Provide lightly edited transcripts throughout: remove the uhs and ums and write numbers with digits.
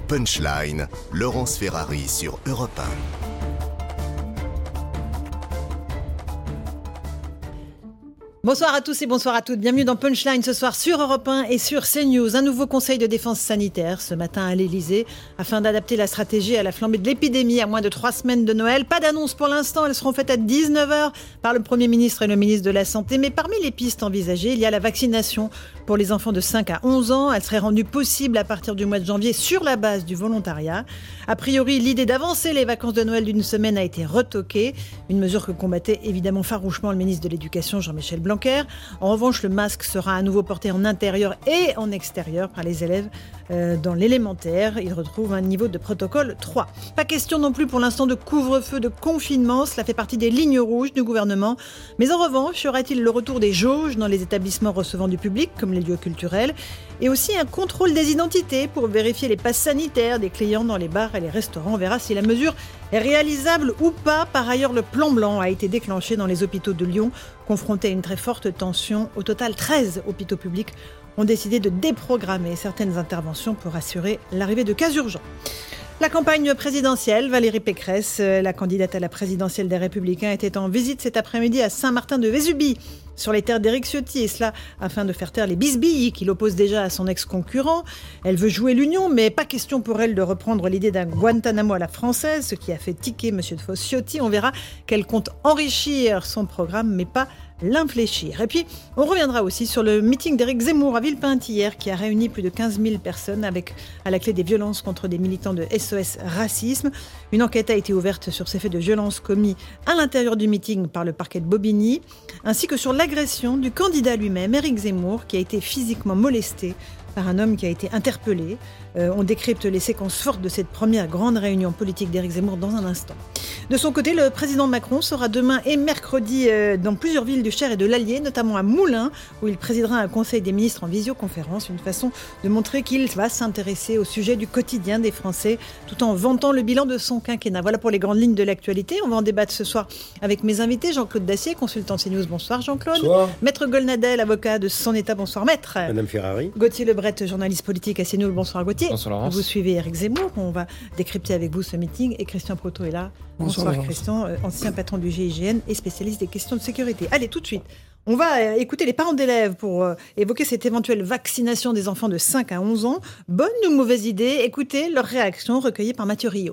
Punchline, Laurence Ferrari sur Europe 1. Bonsoir à tous et bonsoir à toutes. Bienvenue dans Punchline ce soir sur Europe 1 et sur CNews. Un nouveau conseil de défense sanitaire ce matin à l'Elysée afin d'adapter la stratégie à la flambée de l'épidémie à moins de 3 semaines de Noël. Pas d'annonce pour l'instant, elles seront faites à 19h par le Premier ministre et le ministre de la Santé. Mais parmi les pistes envisagées, il y a la vaccination pour les enfants de 5 à 11 ans. Elle serait rendue possible à partir du mois de janvier sur la base du volontariat. A priori, l'idée d'avancer les vacances de Noël d'une semaine a été retoquée. Une mesure que combattait évidemment farouchement le ministre de l'Éducation, Jean-Michel Blanquer. En revanche, le masque sera à nouveau porté en intérieur et en extérieur par les élèves dans l'élémentaire. Ils retrouvent un niveau de protocole 3. Pas question non plus pour l'instant de couvre-feu, de confinement. Cela fait partie des lignes rouges du gouvernement. Mais en revanche, y aura-t-il le retour des jauges dans les établissements recevant du public, comme les lieux culturels, et aussi un contrôle des identités pour vérifier les passes sanitaires des clients dans les bars et les restaurants. On verra si la mesure est réalisable ou pas. Par ailleurs, le plan blanc a été déclenché dans les hôpitaux de Lyon, confrontés à une très forte tension. Au total, 13 hôpitaux publics ont décidé de déprogrammer certaines interventions pour assurer l'arrivée de cas urgents. La campagne présidentielle, Valérie Pécresse, la candidate à la présidentielle des Républicains, était en visite cet après-midi à Saint-Martin-de-Vésubie, sur les terres d'Éric Ciotti, et cela afin de faire taire les bisbilles qu'il oppose déjà à son ex-concurrent. Elle veut jouer l'union, mais pas question pour elle de reprendre l'idée d'un Guantanamo à la française, ce qui a fait tiquer M. Ciotti. On verra qu'elle compte enrichir son programme, mais pas l'infléchir. Et puis, on reviendra aussi sur le meeting d'Éric Zemmour à Villepinte hier, qui a réuni plus de 15 000 personnes avec à la clé des violences contre des militants de SOS Racisme. Une enquête a été ouverte sur ces faits de violence commis à l'intérieur du meeting par le parquet de Bobigny, ainsi que sur l'agression du candidat lui-même, Éric Zemmour, qui a été physiquement molesté par un homme qui a été interpellé. On décrypte les séquences fortes de cette première grande réunion politique d'Éric Zemmour dans un instant. De son côté, le président Macron sera demain et mercredi dans plusieurs villes du Cher et de l'Allier, notamment à Moulins, où il présidera un conseil des ministres en visioconférence, une façon de montrer qu'il va s'intéresser au sujet du quotidien des Français, tout en vantant le bilan de son quinquennat. Voilà pour les grandes lignes de l'actualité. On va en débattre ce soir avec mes invités. Jean-Claude Dacier, consultant CNews. Bonsoir Jean-Claude. Bonsoir. Maître Golnadel, avocat de Son État. Bonsoir Maître. Madame Ferrari. Gauthier Lebret, journaliste politique à CNews. Bonsoir Gauthier. Bonsoir Laurence. Vous suivez Éric Zemmour, on va décrypter avec vous ce meeting. Et Christian Proto est là. Bonsoir Christian, ancien patron du GIGN et spécialiste des questions de sécurité. Allez, tout de suite, on va écouter les parents d'élèves pour évoquer cette éventuelle vaccination des enfants de 5 à 11 ans. Bonne ou mauvaise idée? Écoutez leurs réactions recueillies par Mathieu Rio.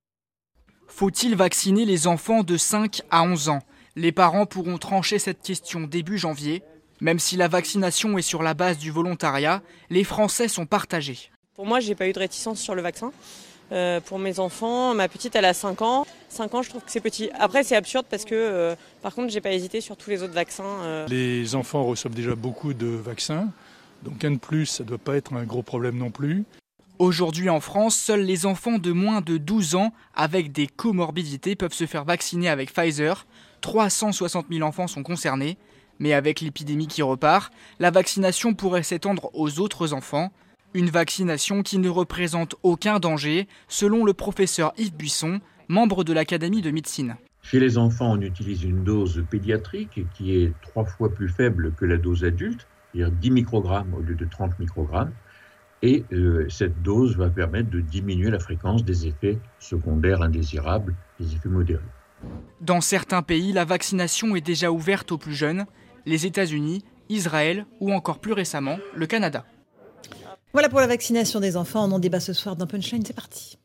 Faut-il vacciner les enfants de 5 à 11 ans? Les parents pourront trancher cette question début janvier. Même si la vaccination est sur la base du volontariat, les Français sont partagés. Pour moi, j'ai pas eu de réticence sur le vaccin. Pour mes enfants, ma petite, elle a 5 ans. 5 ans, je trouve que c'est petit. Après, c'est absurde parce que, par contre, j'ai pas hésité sur tous les autres vaccins. Les enfants reçoivent déjà beaucoup de vaccins. Donc un de plus, ça ne doit pas être un gros problème non plus. Aujourd'hui en France, seuls les enfants de moins de 12 ans avec des comorbidités peuvent se faire vacciner avec Pfizer. 360 000 enfants sont concernés. Mais avec l'épidémie qui repart, la vaccination pourrait s'étendre aux autres enfants. Une vaccination qui ne représente aucun danger, selon le professeur Yves Buisson, membre de l'Académie de médecine. Chez les enfants, on utilise une dose pédiatrique qui est 3 fois plus faible que la dose adulte, c'est-à-dire 10 microgrammes au lieu de 30 microgrammes. Et cette dose va permettre de diminuer la fréquence des effets secondaires indésirables, des effets modérés. Dans certains pays, la vaccination est déjà ouverte aux plus jeunes, les États-Unis, Israël ou encore plus récemment, le Canada. Voilà pour la vaccination des enfants. On en débat ce soir dans Punchline. C'est parti.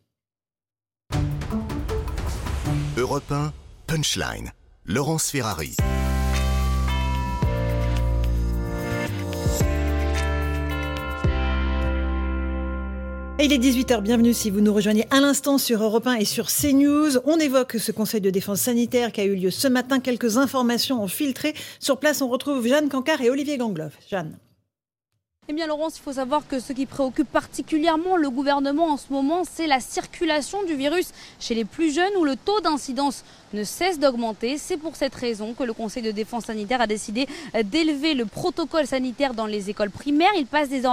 Europe 1, Punchline, Laurence Ferrari. Et il est 18h, bienvenue si vous nous rejoignez à l'instant sur Europe 1 et sur CNews. On évoque ce conseil de défense sanitaire qui a eu lieu ce matin. Quelques informations ont filtré. Sur place, on retrouve Jeanne Cancard et Olivier Gangloff. Jeanne. Eh bien Laurence, il faut savoir que ce qui préoccupe particulièrement le gouvernement en ce moment, c'est la circulation du virus chez les plus jeunes où le taux d'incidence ne cesse d'augmenter. C'est pour cette raison que le Conseil de défense sanitaire a décidé d'élever le protocole sanitaire dans les écoles primaires. Il passe désormais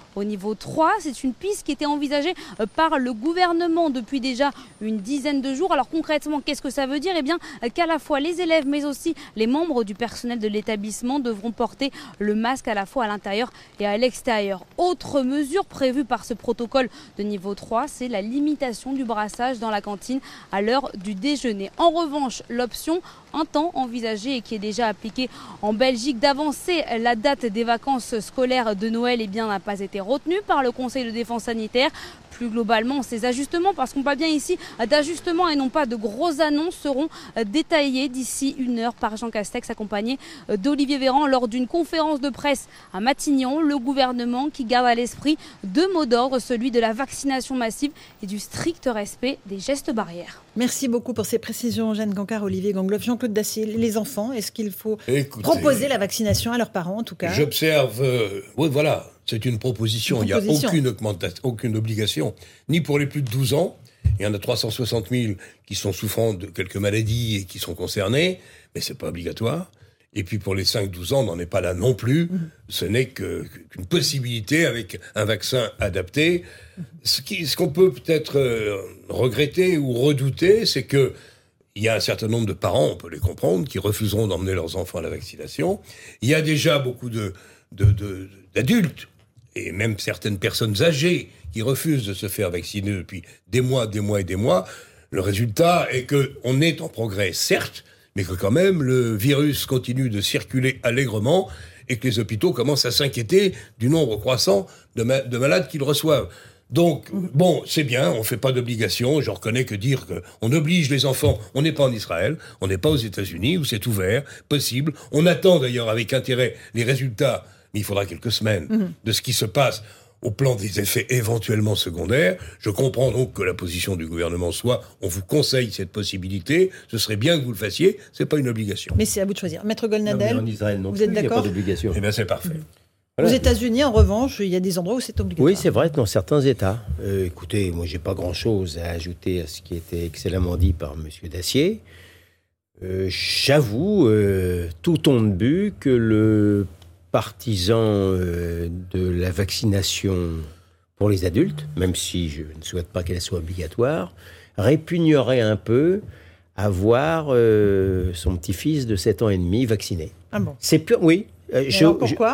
au niveau 3. C'est une piste qui était envisagée par le gouvernement depuis déjà une dizaine de jours. Alors concrètement, qu'est-ce que ça veut dire ? Eh bien qu'à la fois les élèves mais aussi les membres du personnel de l'établissement devront porter le masque à la fois à l'intérieur et à l'extérieur. Autre mesure prévue par ce protocole de niveau 3, c'est la limitation du brassage dans la cantine à l'heure du déjeuner. En revanche, l'option un temps envisagée et qui est déjà appliquée en Belgique d'avancer la date des vacances scolaires de Noël n'a pas été retenue par le Conseil de défense sanitaire. Plus globalement, ces ajustements, parce qu'on parle bien ici d'ajustements et non pas de grosses annonces, seront détaillés d'ici 1 heure par Jean Castex, accompagné d'Olivier Véran lors d'une conférence de presse à Matignon. Le gouvernement qui garde à l'esprit 2 mots d'ordre, celui de la vaccination massive et du strict respect des gestes barrières. Merci beaucoup pour ces précisions, Jeanne Cancard, Olivier Gangloff. Jean-Claude Dacier, les enfants, est-ce qu'il faut proposer la vaccination à leurs parents en tout cas ? J'observe, oui voilà, c'est une proposition. Il n'y a aucune obligation, ni pour les plus de 12 ans. Il y en a 360 000 qui sont souffrant de quelques maladies et qui sont concernés, mais c'est pas obligatoire. Et puis pour les 5-12 ans, on n'en est pas là non plus. Ce n'est qu'une possibilité avec un vaccin adapté. Ce qu'on peut peut-être regretter ou redouter, c'est que il y a un certain nombre de parents, on peut les comprendre, qui refuseront d'emmener leurs enfants à la vaccination. Il y a déjà beaucoup d'adultes et même certaines personnes âgées qui refusent de se faire vacciner depuis des mois. Le résultat est qu'on est en progrès, certes, mais que quand même le virus continue de circuler allègrement et que les hôpitaux commencent à s'inquiéter du nombre croissant de malades qu'ils reçoivent. Donc, bon, c'est bien, on ne fait pas d'obligation. Je reconnais que dire qu'on oblige les enfants, on n'est pas en Israël, on n'est pas aux États-Unis, où c'est ouvert, possible. On attend d'ailleurs avec intérêt les résultats, mais il faudra quelques semaines, de ce qui se passe au plan des effets éventuellement secondaires. Je comprends donc que la position du gouvernement soit on vous conseille cette possibilité, ce serait bien que vous le fassiez, c'est pas une obligation. Mais c'est à vous de choisir. Maître Golnadel, en Israël non vous plus, êtes d'accord ? Il n'y a pas d'obligation. Eh bien c'est parfait. Aux États-Unis, en revanche, il y a des endroits où c'est obligatoire. Oui, c'est vrai, dans certains États. Écoutez, moi, j'ai pas grand-chose à ajouter à ce qui était excellemment dit par M. Dacier. J'avoue, tout tombe but que le partisan de la vaccination pour les adultes, même si je ne souhaite pas qu'elle soit obligatoire, répugnerait un peu à voir son petit-fils de 7 ans et demi vacciné. Ah bon ? C'est pur, oui. Pourquoi ?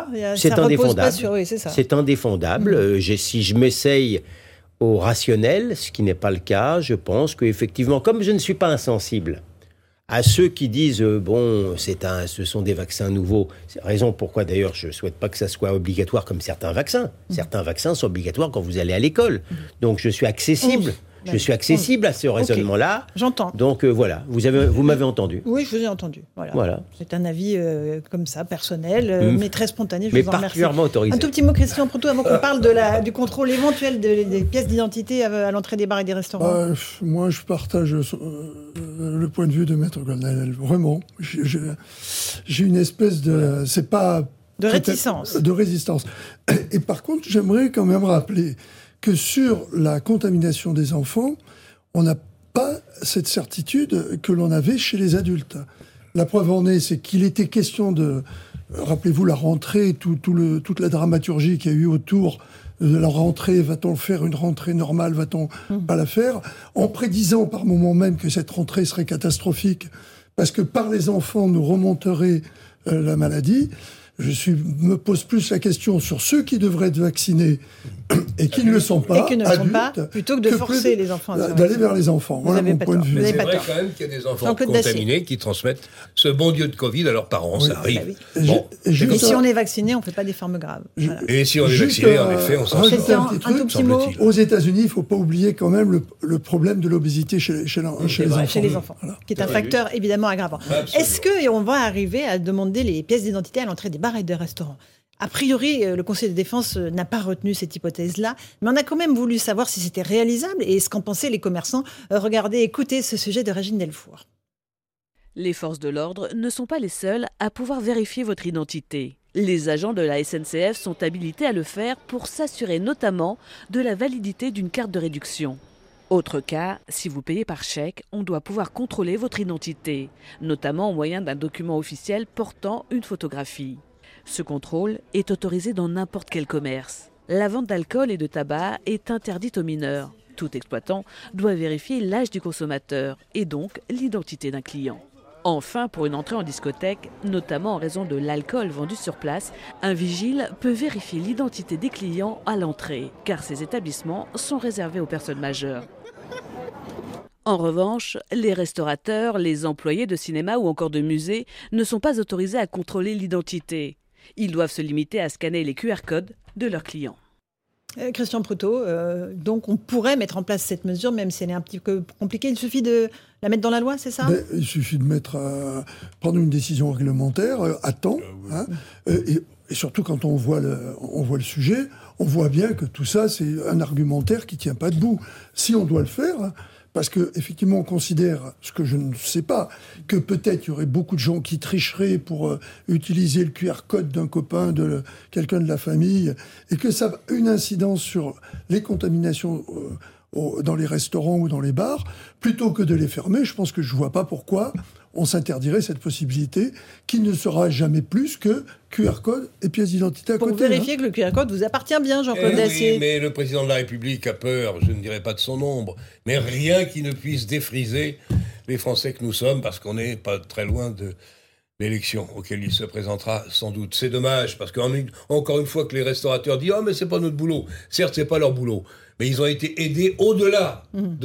C'est indéfendable. C'est indéfendable. Si je m'essaye au rationnel, ce qui n'est pas le cas, je pense qu'effectivement, comme je ne suis pas insensible à ceux qui disent ce sont des vaccins nouveaux, c'est la raison pourquoi d'ailleurs je ne souhaite pas que ça soit obligatoire comme certains vaccins. Certains vaccins sont obligatoires quand vous allez à l'école. Donc je suis accessible. Je suis accessible à ce raisonnement-là. Okay. J'entends. Donc voilà, vous m'avez entendu. Oui, je vous ai entendu. Voilà. C'est un avis comme ça, personnel, mais très spontané. Je vous en remercie. Particulièrement autorisé. Un tout petit mot, Christian Proutot, avant qu'on parle du contrôle éventuel des pièces d'identité à l'entrée des bars et des restaurants. Moi, je partage le point de vue de Maître Golnadel. Vraiment. J'ai une espèce de... C'est pas... De réticence. De résistance. Et par contre, j'aimerais quand même rappeler que sur la contamination des enfants, on n'a pas cette certitude que l'on avait chez les adultes. La preuve en est, c'est qu'il était question de... Rappelez-vous la rentrée, toute la dramaturgie qu'il y a eu autour de la rentrée. Va-t-on faire une rentrée normale ? Va-t-on pas la faire ? En prédisant par moment même que cette rentrée serait catastrophique, parce que par les enfants, nous remonterait la maladie. Me pose plus la question sur ceux qui devraient être vaccinés et qui ne le sont pas, plutôt que de forcer les enfants d'aller vers les enfants. Voilà mon point de vue. Mais c'est vrai quand même qu'il y a des enfants contaminés qui transmettent ce bon Dieu de Covid à leurs parents. Oui. Ça arrive. Et si on est vacciné, on ne fait pas des formes graves. Et si on est vacciné, en effet, on s'en sort. Un tout petit mot. Aux États-Unis, il ne faut pas oublier quand même le problème de l'obésité chez les enfants. Chez les enfants, qui est un facteur évidemment aggravant. Est-ce qu'on va arriver à demander les pièces d'identité à l'entrée des bars et des restaurants ? A priori, le Conseil de défense n'a pas retenu cette hypothèse-là, mais on a quand même voulu savoir si c'était réalisable et ce qu'en pensaient les commerçants. Regardez, écoutez ce sujet de Régine Delfour. Les forces de l'ordre ne sont pas les seules à pouvoir vérifier votre identité. Les agents de la SNCF sont habilités à le faire pour s'assurer notamment de la validité d'une carte de réduction. Autre cas, si vous payez par chèque, on doit pouvoir contrôler votre identité, notamment au moyen d'un document officiel portant une photographie. Ce contrôle est autorisé dans n'importe quel commerce. La vente d'alcool et de tabac est interdite aux mineurs. Tout exploitant doit vérifier l'âge du consommateur et donc l'identité d'un client. Enfin, pour une entrée en discothèque, notamment en raison de l'alcool vendu sur place, un vigile peut vérifier l'identité des clients à l'entrée, car ces établissements sont réservés aux personnes majeures. En revanche, les restaurateurs, les employés de cinéma ou encore de musée ne sont pas autorisés à contrôler l'identité. Ils doivent se limiter à scanner les QR codes de leurs clients. Christian Proutot, donc on pourrait mettre en place cette mesure, même si elle est un petit peu compliquée. Il suffit de la mettre dans la loi, c'est ça ? Il suffit de prendre une décision réglementaire à temps. Et surtout quand on voit le sujet, on voit bien que tout ça, c'est un argumentaire qui ne tient pas debout. Si on doit le faire... Parce qu'effectivement, on considère, ce que je ne sais pas, que peut-être il y aurait beaucoup de gens qui tricheraient pour utiliser le QR code d'un copain, de quelqu'un de la famille, et que ça a une incidence sur les contaminations dans les restaurants ou dans les bars, plutôt que de les fermer. Je pense que je ne vois pas pourquoi on s'interdirait cette possibilité qui ne sera jamais plus que QR code et pièce d'identité à côté. Pour vérifier que le QR code vous appartient bien, Jean-Claude Dacier. Oui, mais le président de la République a peur, je ne dirais pas de son nombre, mais rien qui ne puisse défriser les Français que nous sommes, parce qu'on n'est pas très loin de l'élection auquel il se présentera sans doute. C'est dommage, parce qu'encore une fois que les restaurateurs disent « Oh, mais c'est pas notre boulot ». Certes, c'est pas leur boulot, mais ils ont été aidés au-delà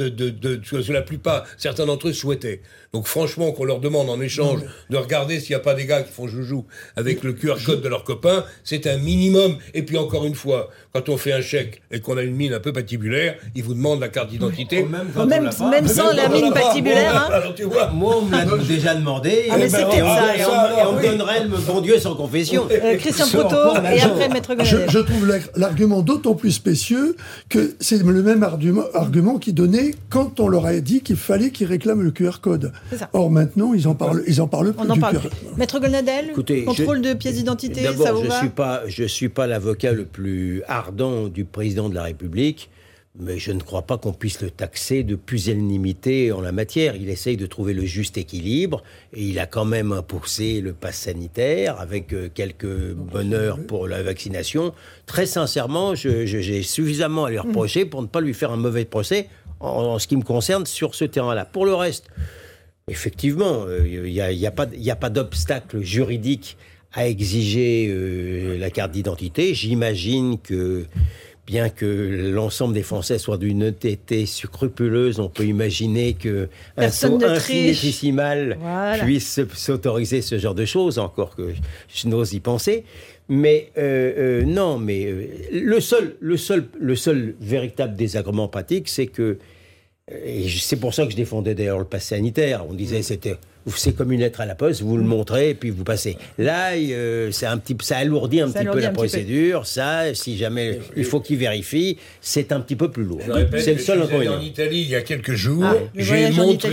de ce que la plupart, certains d'entre eux souhaitaient. Donc franchement, qu'on leur demande en échange de regarder s'il n'y a pas des gars qui font joujou avec le QR code de leurs copains, c'est un minimum. Et puis encore une fois, quand on fait un chèque et qu'on a une mine un peu patibulaire, ils vous demandent la carte d'identité. Même sans la mine patibulaire. Alors, tu vois, moi, on me l'a déjà demandé. Mais c'est peut-être ça. Et on me donnerait le bon Dieu sans confession. Christian Proutot et après Maître Gonadel. Je trouve l'argument d'autant plus spécieux que c'est le même argument qu'ils donnaient quand on leur a dit qu'il fallait qu'ils réclament le QR code. Or maintenant, ils en parlent plus du QR code. Maître Gonadel, contrôle de pièce d'identité, ça vous va ? Je suis pas l'avocat le plus ardent du président de la République, mais je ne crois pas qu'on puisse le taxer de pusillanimité en la matière. Il essaye de trouver le juste équilibre et il a quand même imposé le pass sanitaire avec quelques bonheurs pour la vaccination. Très sincèrement, j'ai suffisamment à lui reprocher pour ne pas lui faire un mauvais procès en ce qui me concerne sur ce terrain-là. Pour le reste, effectivement, il n'y a pas d'obstacle juridique à exiger la carte d'identité. J'imagine que, bien que l'ensemble des Français soient d'une honnêteté scrupuleuse, on peut imaginer qu'un saut infinitésimal puisse s'autoriser ce genre de choses, encore que je n'ose y penser. Mais non, mais le seul véritable désagrément pratique, c'est que, et c'est pour ça que je défendais d'ailleurs le pass sanitaire, on disait c'est comme une lettre à la poste, vous le montrez et puis vous passez. Là, ça alourdit un petit peu la procédure. Ça, si jamais il faut qu'il vérifie, c'est un petit peu plus lourd. C'est le seul inconvénient. En Italie, il y a quelques jours, j'ai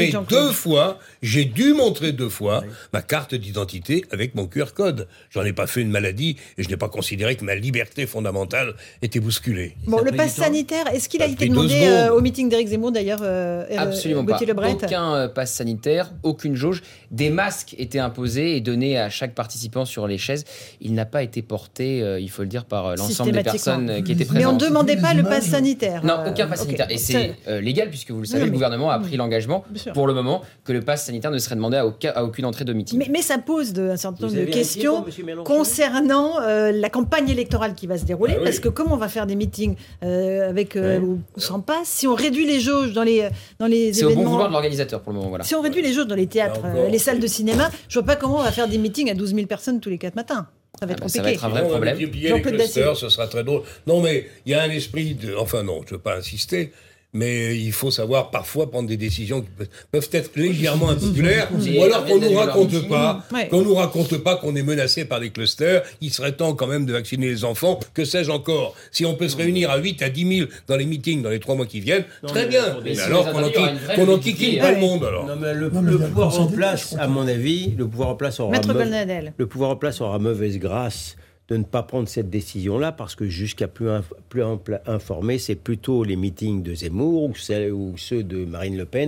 dû montrer deux fois ma carte d'identité avec mon QR code. J'en ai pas fait une maladie et je n'ai pas considéré que ma liberté fondamentale était bousculée. Bon, le pass sanitaire, est-ce qu'il a été demandé au meeting d'Éric Zemmour d'ailleurs Absolument pas. Aucun pass sanitaire, aucune jauge. Des masques étaient imposés et donnés à chaque participant sur les chaises. Il n'a pas été porté, il faut le dire, par l'ensemble des personnes qui étaient présentes. Mais on ne demandait pas le pass sanitaire. Non, aucun pass sanitaire. Et c'est légal, puisque vous le savez, le gouvernement a pris l'engagement, pour le moment, que le pass sanitaire ne serait demandé à aucune entrée de meeting. Mais ça pose un certain nombre de questions concernant la campagne électorale qui va se dérouler, parce que comment on va faire des meetings avec ou sans pass, si on réduit les jauges dans les c'est événements... au bon vouloir de l'organisateur, pour le moment, voilà. Si on réduit les jauges dans les théâtres, les salles de cinéma, je vois pas comment on va faire des meetings à 12 000 personnes tous les 4 matins. Ça va être compliqué. Ça va être un vrai problème. Les clusters, ce sera très drôle. Non, mais il y a un esprit de... Enfin non, je ne veux pas insister, mais il faut savoir parfois prendre des décisions qui peuvent être légèrement impopulaires, ou alors qu'on nous raconte pas qu'on est menacé par des clusters. Il serait temps quand même de vacciner les enfants. Que sais-je encore? Si on peut se réunir à 8 à 10 000 dans les meetings dans les 3 mois qui viennent, très bien. Mais alors qu'on enquiquine pas le monde, alors. Non, mais le pouvoir en place, à mon avis, le pouvoir en place aura mauvaise grâce de ne pas prendre cette décision-là, parce que jusqu'à plus informé, c'est plutôt les meetings de Zemmour ou ceux de Marine Le Pen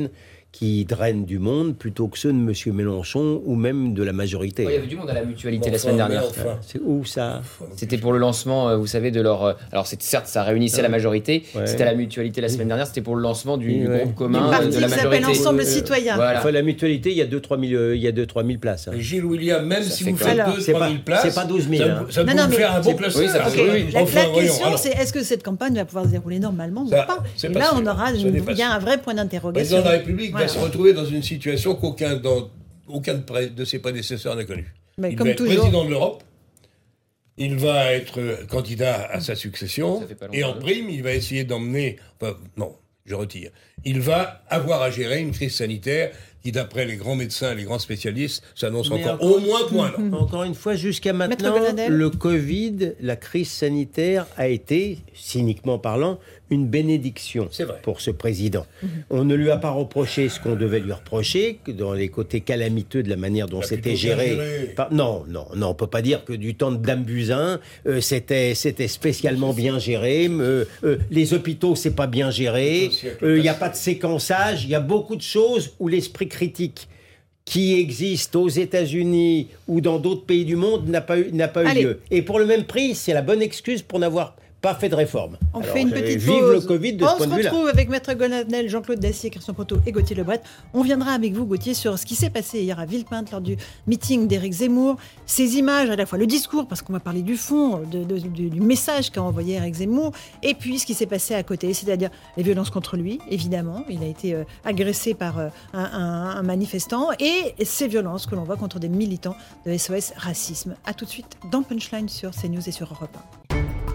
qui drainent du monde plutôt que ceux de M. Mélenchon ou même de la majorité. Il y avait du monde à la Mutualité la semaine dernière. C'est où ça ? C'était pour le lancement, vous savez, de leur... Alors certes, ça réunissait la majorité, c'était à la Mutualité la semaine dernière, c'était pour le lancement du groupe commun de la majorité. Qui s'appelle Ensemble Citoyen. Voilà. Enfin, la Mutualité, il y a 2-3 000 places. Hein. Gilles William, même si vous faites 2-3 000 places, c'est pas 12 000. Ça peut vous faire un bon cluster. La question, c'est est-ce que cette campagne va pouvoir se dérouler normalement ou pas ? Et là, on aura... Il y a un vrai point d'interrogation. Le président de la République va se retrouver dans une situation qu'aucun de ses prédécesseurs n'a connue. Il va être président de l'Europe, il va être candidat à sa succession, et en prime, il va essayer d'emmener... Enfin, non, je retire. Il va avoir à gérer une crise sanitaire qui, d'après les grands médecins, les grands spécialistes, s'annonce encore au moins point. Encore une fois, jusqu'à maintenant, le Covid, la crise sanitaire a été, cyniquement parlant, une bénédiction pour ce président. On ne lui a pas reproché ce qu'on devait lui reprocher, que dans les côtés calamiteux de la manière dont c'était géré. Non, on ne peut pas dire que du temps de Dame Buzyn, c'était spécialement bien géré. Les hôpitaux, c'est pas bien géré. Il n'y a pas de séquençage. Il y a beaucoup de choses où l'esprit critique qui existe aux États-Unis ou dans d'autres pays du monde n'a pas eu lieu. Et pour le même prix, c'est la bonne excuse pour n'avoir pas fait de réforme. On fait une petite pause. Vive le Covid de ce point de vue-là. On se retrouve avec Maître Goldnadel, Jean-Claude Dacier, Christian Proto et Gauthier Lebret. On viendra avec vous, Gauthier, sur ce qui s'est passé hier à Villepinte lors du meeting d'Éric Zemmour. Ces images, à la fois le discours, parce qu'on va parler du fond, du message qu'a envoyé Éric Zemmour, et puis ce qui s'est passé à côté, c'est-à-dire les violences contre lui, évidemment. Il a été agressé par un manifestant, et ces violences que l'on voit contre des militants de SOS Racisme. A tout de suite dans Punchline sur CNews et sur Europe 1.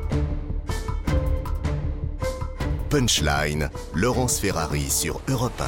Punchline, Laurence Ferrari sur Europe 1.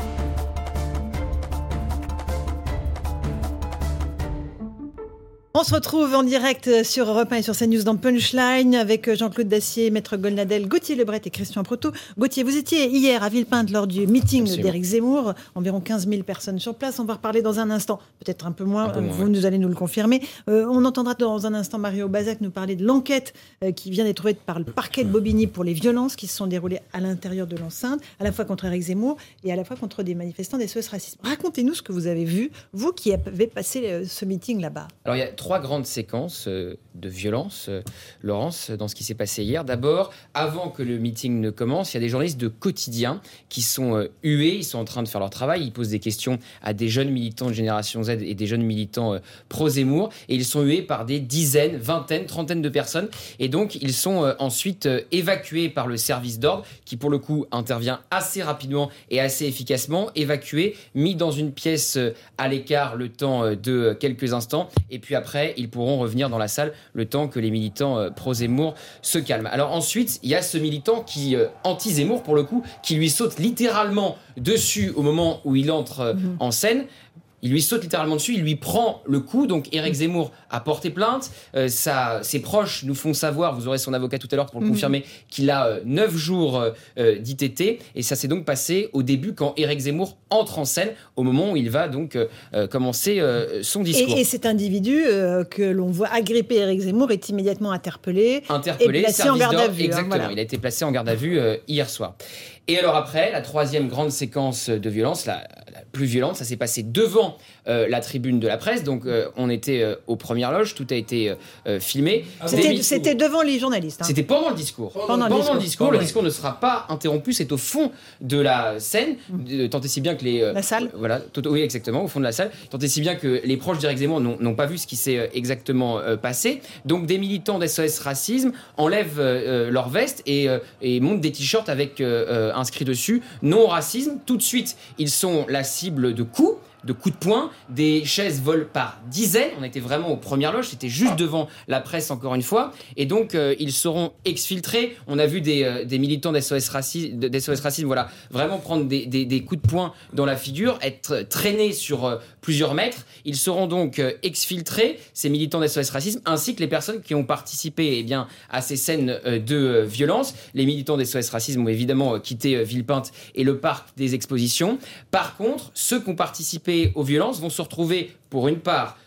On se retrouve en direct sur Europe 1 et sur CNews dans Punchline avec Jean-Claude Dacier, Maître Goldnadel, Gauthier Lebret et Christian Proto. Gauthier, vous étiez hier à Villepinte lors du meeting d'Éric Zemmour, environ 15 000 personnes sur place. On va reparler dans un instant, peut-être un peu moins, vous allez nous le confirmer. On entendra dans un instant Mario Bazac nous parler de l'enquête qui vient d'être ouverte par le parquet de Bobigny pour les violences qui se sont déroulées à l'intérieur de l'enceinte, à la fois contre Éric Zemmour et à la fois contre des manifestants des SOS Racisme. Racontez-nous ce que vous avez vu, vous qui avez passé ce meeting là-bas. Alors il y a 3 grandes séquences de violence, Laurence, dans ce qui s'est passé hier. D'abord, avant que le meeting ne commence, il y a des journalistes de quotidien qui sont hués, ils sont en train de faire leur travail, ils posent des questions à des jeunes militants de Génération Z et des jeunes militants pro-Zemmour, et ils sont hués par des dizaines, vingtaines, trentaines de personnes, et donc ils sont ensuite évacués par le service d'ordre, qui pour le coup intervient assez rapidement et assez efficacement, évacués, mis dans une pièce à l'écart le temps de quelques instants, et puis après, ils pourront revenir dans la salle le temps que les militants pro-Zemmour se calment. Alors ensuite, il y a ce militant qui, anti-Zemmour pour le coup, qui lui saute littéralement dessus au moment où il entre en scène. Il lui saute littéralement dessus, il lui prend le coup. Donc Éric Zemmour a porté plainte. Ses proches nous font savoir, vous aurez son avocat tout à l'heure pour le confirmer, qu'il a 9 jours d'ITT. Et ça s'est donc passé au début quand Éric Zemmour entre en scène, au moment où il va donc commencer son discours. Et cet individu que l'on voit agripper Éric Zemmour est immédiatement interpellé et placé en garde à vue. Exactement, voilà. Il a été placé en garde à vue hier soir. Et alors après, la troisième grande séquence de violence, la plus violente, ça s'est passé devant la tribune de la presse. Donc on était aux premières loges, tout a été filmé. C'était devant les journalistes. C'était pendant le discours. Pendant le discours, le discours ne sera pas interrompu, c'est au fond de la scène, tant et si bien que la salle. Voilà, oui exactement, au fond de la salle. Tant et si bien que les proches d'Éric Zemmour n'ont pas vu ce qui s'est exactement passé. Donc des militants d'SOS Racisme enlèvent leur veste et montent des t-shirts avec inscrit dessus non racisme. Tout de suite, ils sont la cible de coups de poing, des chaises volent par dizaines, on était vraiment aux premières loges, c'était juste devant la presse encore une fois, et donc ils seront exfiltrés. On a vu des militants d'SOS Racisme voilà, vraiment prendre des coups de poing dans la figure, être traînés sur plusieurs mètres. Ils seront donc exfiltrés, ces militants d'SOS Racisme, ainsi que les personnes qui ont participé à ces scènes de violence. Les militants d'SOS Racisme ont évidemment quitté Villepinte et le parc des expositions. Par contre, ceux qui ont participé aux violences vont se retrouver pour une part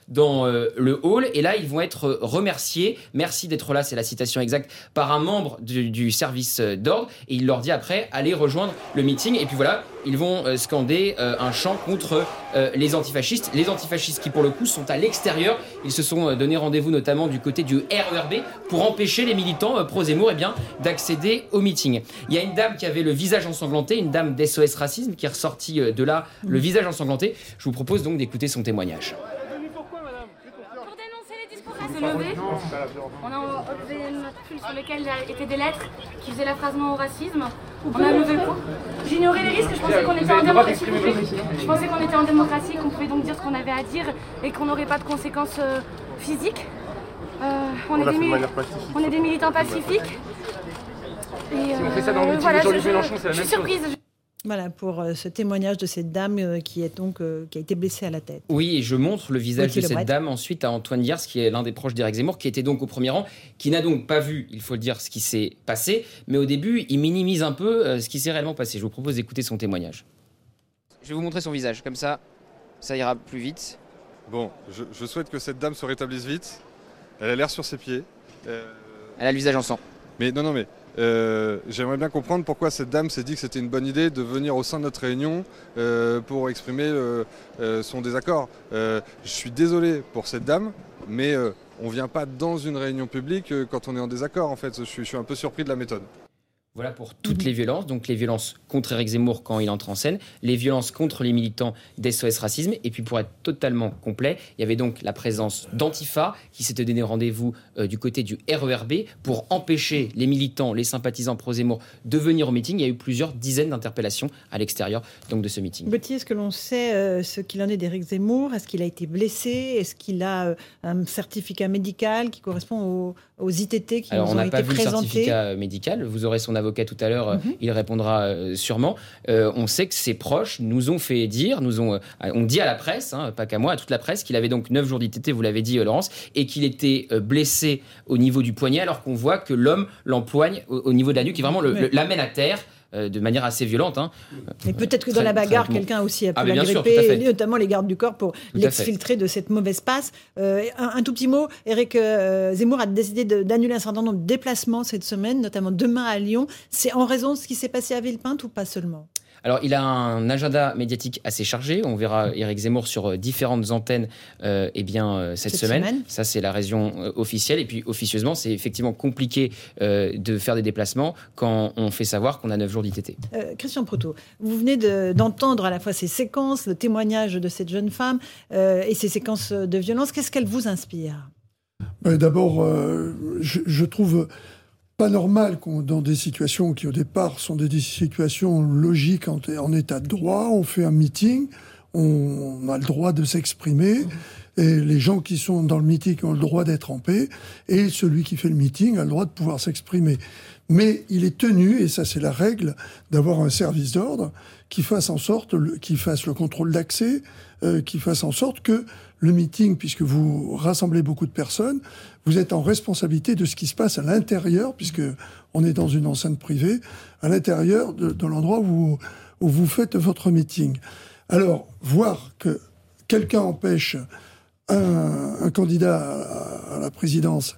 dans le hall et là ils vont être remerciés. Merci d'être là, c'est la citation exacte, par un membre du service d'ordre et il leur dit après allez rejoindre le meeting et puis voilà, ils vont scander un chant contre les antifascistes. Les antifascistes qui pour le coup sont à l'extérieur, ils se sont donné rendez-vous notamment du côté du RERB pour empêcher les militants pro-Zemmour d'accéder au meeting. Il y a une dame qui avait le visage ensanglanté, une dame d'SOS Racisme qui est ressortie de là le visage ensanglanté. Je vous propose donc d'écouter son témoignage. Pour dénoncer les discours xénophobes, on a obtenu une matricule sur laquelle étaient des lettres qui faisaient la phrase non au racisme. On a levé le point. J'ignorais les risques, je pensais qu'on était en démocratie. Je pensais qu'on était en démocratie, qu'on pouvait donc dire ce qu'on avait à dire et qu'on n'aurait pas de conséquences physiques. On est des militants pacifiques. Et si on fait ça dans le meeting de Jean-Luc Mélenchon, c'est la même chose. Je suis surprise. Voilà pour ce témoignage de cette dame qui a été blessée à la tête. Oui, et je montre le visage de cette dame ensuite à Antoine Diers, qui est l'un des proches d'Éric Zemmour, qui était donc au premier rang, qui n'a donc pas vu, il faut le dire, ce qui s'est passé, mais au début, il minimise un peu ce qui s'est réellement passé. Je vous propose d'écouter son témoignage. Je vais vous montrer son visage, comme ça ira plus vite. Bon, je souhaite que cette dame se rétablisse vite. Elle a l'air sur ses pieds. Elle a le visage en sang. Mais j'aimerais bien comprendre pourquoi cette dame s'est dit que c'était une bonne idée de venir au sein de notre réunion pour exprimer son désaccord. Je suis désolé pour cette dame, mais on ne vient pas dans une réunion publique quand on est en désaccord. En fait, je suis un peu surpris de la méthode. Voilà pour toutes les violences, donc les violences contre Éric Zemmour quand il entre en scène, les violences contre les militants d'SOS Racisme, et puis pour être totalement complet, il y avait donc la présence d'Antifa qui s'était donné rendez-vous du côté du RERB pour empêcher les militants, les sympathisants pro-Zemmour de venir au meeting. Il y a eu plusieurs dizaines d'interpellations à l'extérieur donc, de ce meeting. Gauthier, est-ce que l'on sait ce qu'il en est d'Éric Zemmour ? Est-ce qu'il a été blessé ? Est-ce qu'il a un certificat médical qui correspond aux ITT qui nous ont été présentés ? Alors, on n'a pas vu le certificat médical, vous aurez son avocat tout à l'heure, il répondra sûrement. On sait que ses proches nous ont fait dire, on dit à la presse, pas qu'à moi, à toute la presse, qu'il avait donc 9 jours d'ITT, vous l'avez dit Laurence, et qu'il était blessé au niveau du poignet, alors qu'on voit que l'homme l'empoigne au niveau de la nuque, qui vraiment l'amène à terre. De manière assez violente. Et peut-être que dans la bagarre, quelqu'un aussi a pu l'agripper, notamment les gardes du corps, pour l'exfiltrer de cette mauvaise passe. Un tout petit mot, Éric Zemmour a décidé d'annuler un certain nombre de déplacements cette semaine, notamment demain à Lyon. C'est en raison de ce qui s'est passé à Villepinte ou pas seulement ? Alors, il a un agenda médiatique assez chargé. On verra Éric Zemmour sur différentes antennes cette semaine. Ça, c'est la raison officielle. Et puis, officieusement, c'est effectivement compliqué de faire des déplacements quand on fait savoir qu'on a 9 jours d'ITT. Christian Proto, vous venez d'entendre à la fois ces séquences, le témoignage de cette jeune femme et ces séquences de violence. Qu'est-ce qu'elles vous inspirent ? D'abord, je trouve pas normal dans des situations qui au départ sont des situations logiques en état de droit, on fait un meeting, on a le droit de s'exprimer, et les gens qui sont dans le meeting ont le droit d'être en paix, et celui qui fait le meeting a le droit de pouvoir s'exprimer. Mais il est tenu, et ça c'est la règle, d'avoir un service d'ordre qui fasse en sorte, qui fasse le contrôle d'accès, qui fasse en sorte que le meeting, puisque vous rassemblez beaucoup de personnes, vous êtes en responsabilité de ce qui se passe à l'intérieur, puisque on est dans une enceinte privée, à l'intérieur de l'endroit où vous faites votre meeting. Alors, voir que quelqu'un empêche un candidat à la présidence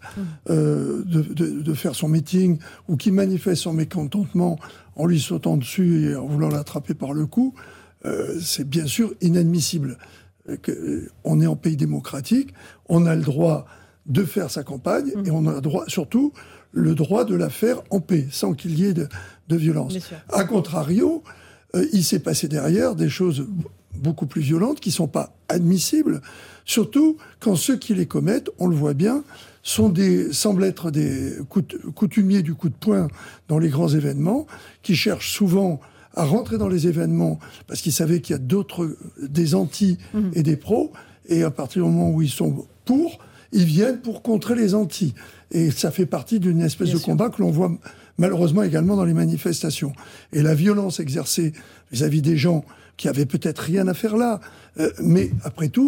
de faire son meeting, ou qui manifeste son mécontentement en lui sautant dessus et en voulant l'attraper par le cou, c'est bien sûr inadmissible. On est en pays démocratique, on a le droit de faire sa campagne et on a le droit, surtout le droit de la faire en paix, sans qu'il y ait de violence. A contrario, il s'est passé derrière des choses beaucoup plus violentes qui ne sont pas admissibles, surtout quand ceux qui les commettent, on le voit bien, semblent être des coutumiers du coup de poing dans les grands événements, qui cherchent souvent à rentrer dans les événements parce qu'ils savaient qu'il y a des antis et des pros, et à partir du moment où ils sont ils viennent pour contrer les antis. Et ça fait partie d'une espèce de combat que l'on voit malheureusement également dans les manifestations. Et la violence exercée vis-à-vis des gens qui avaient peut-être rien à faire là, mais après tout,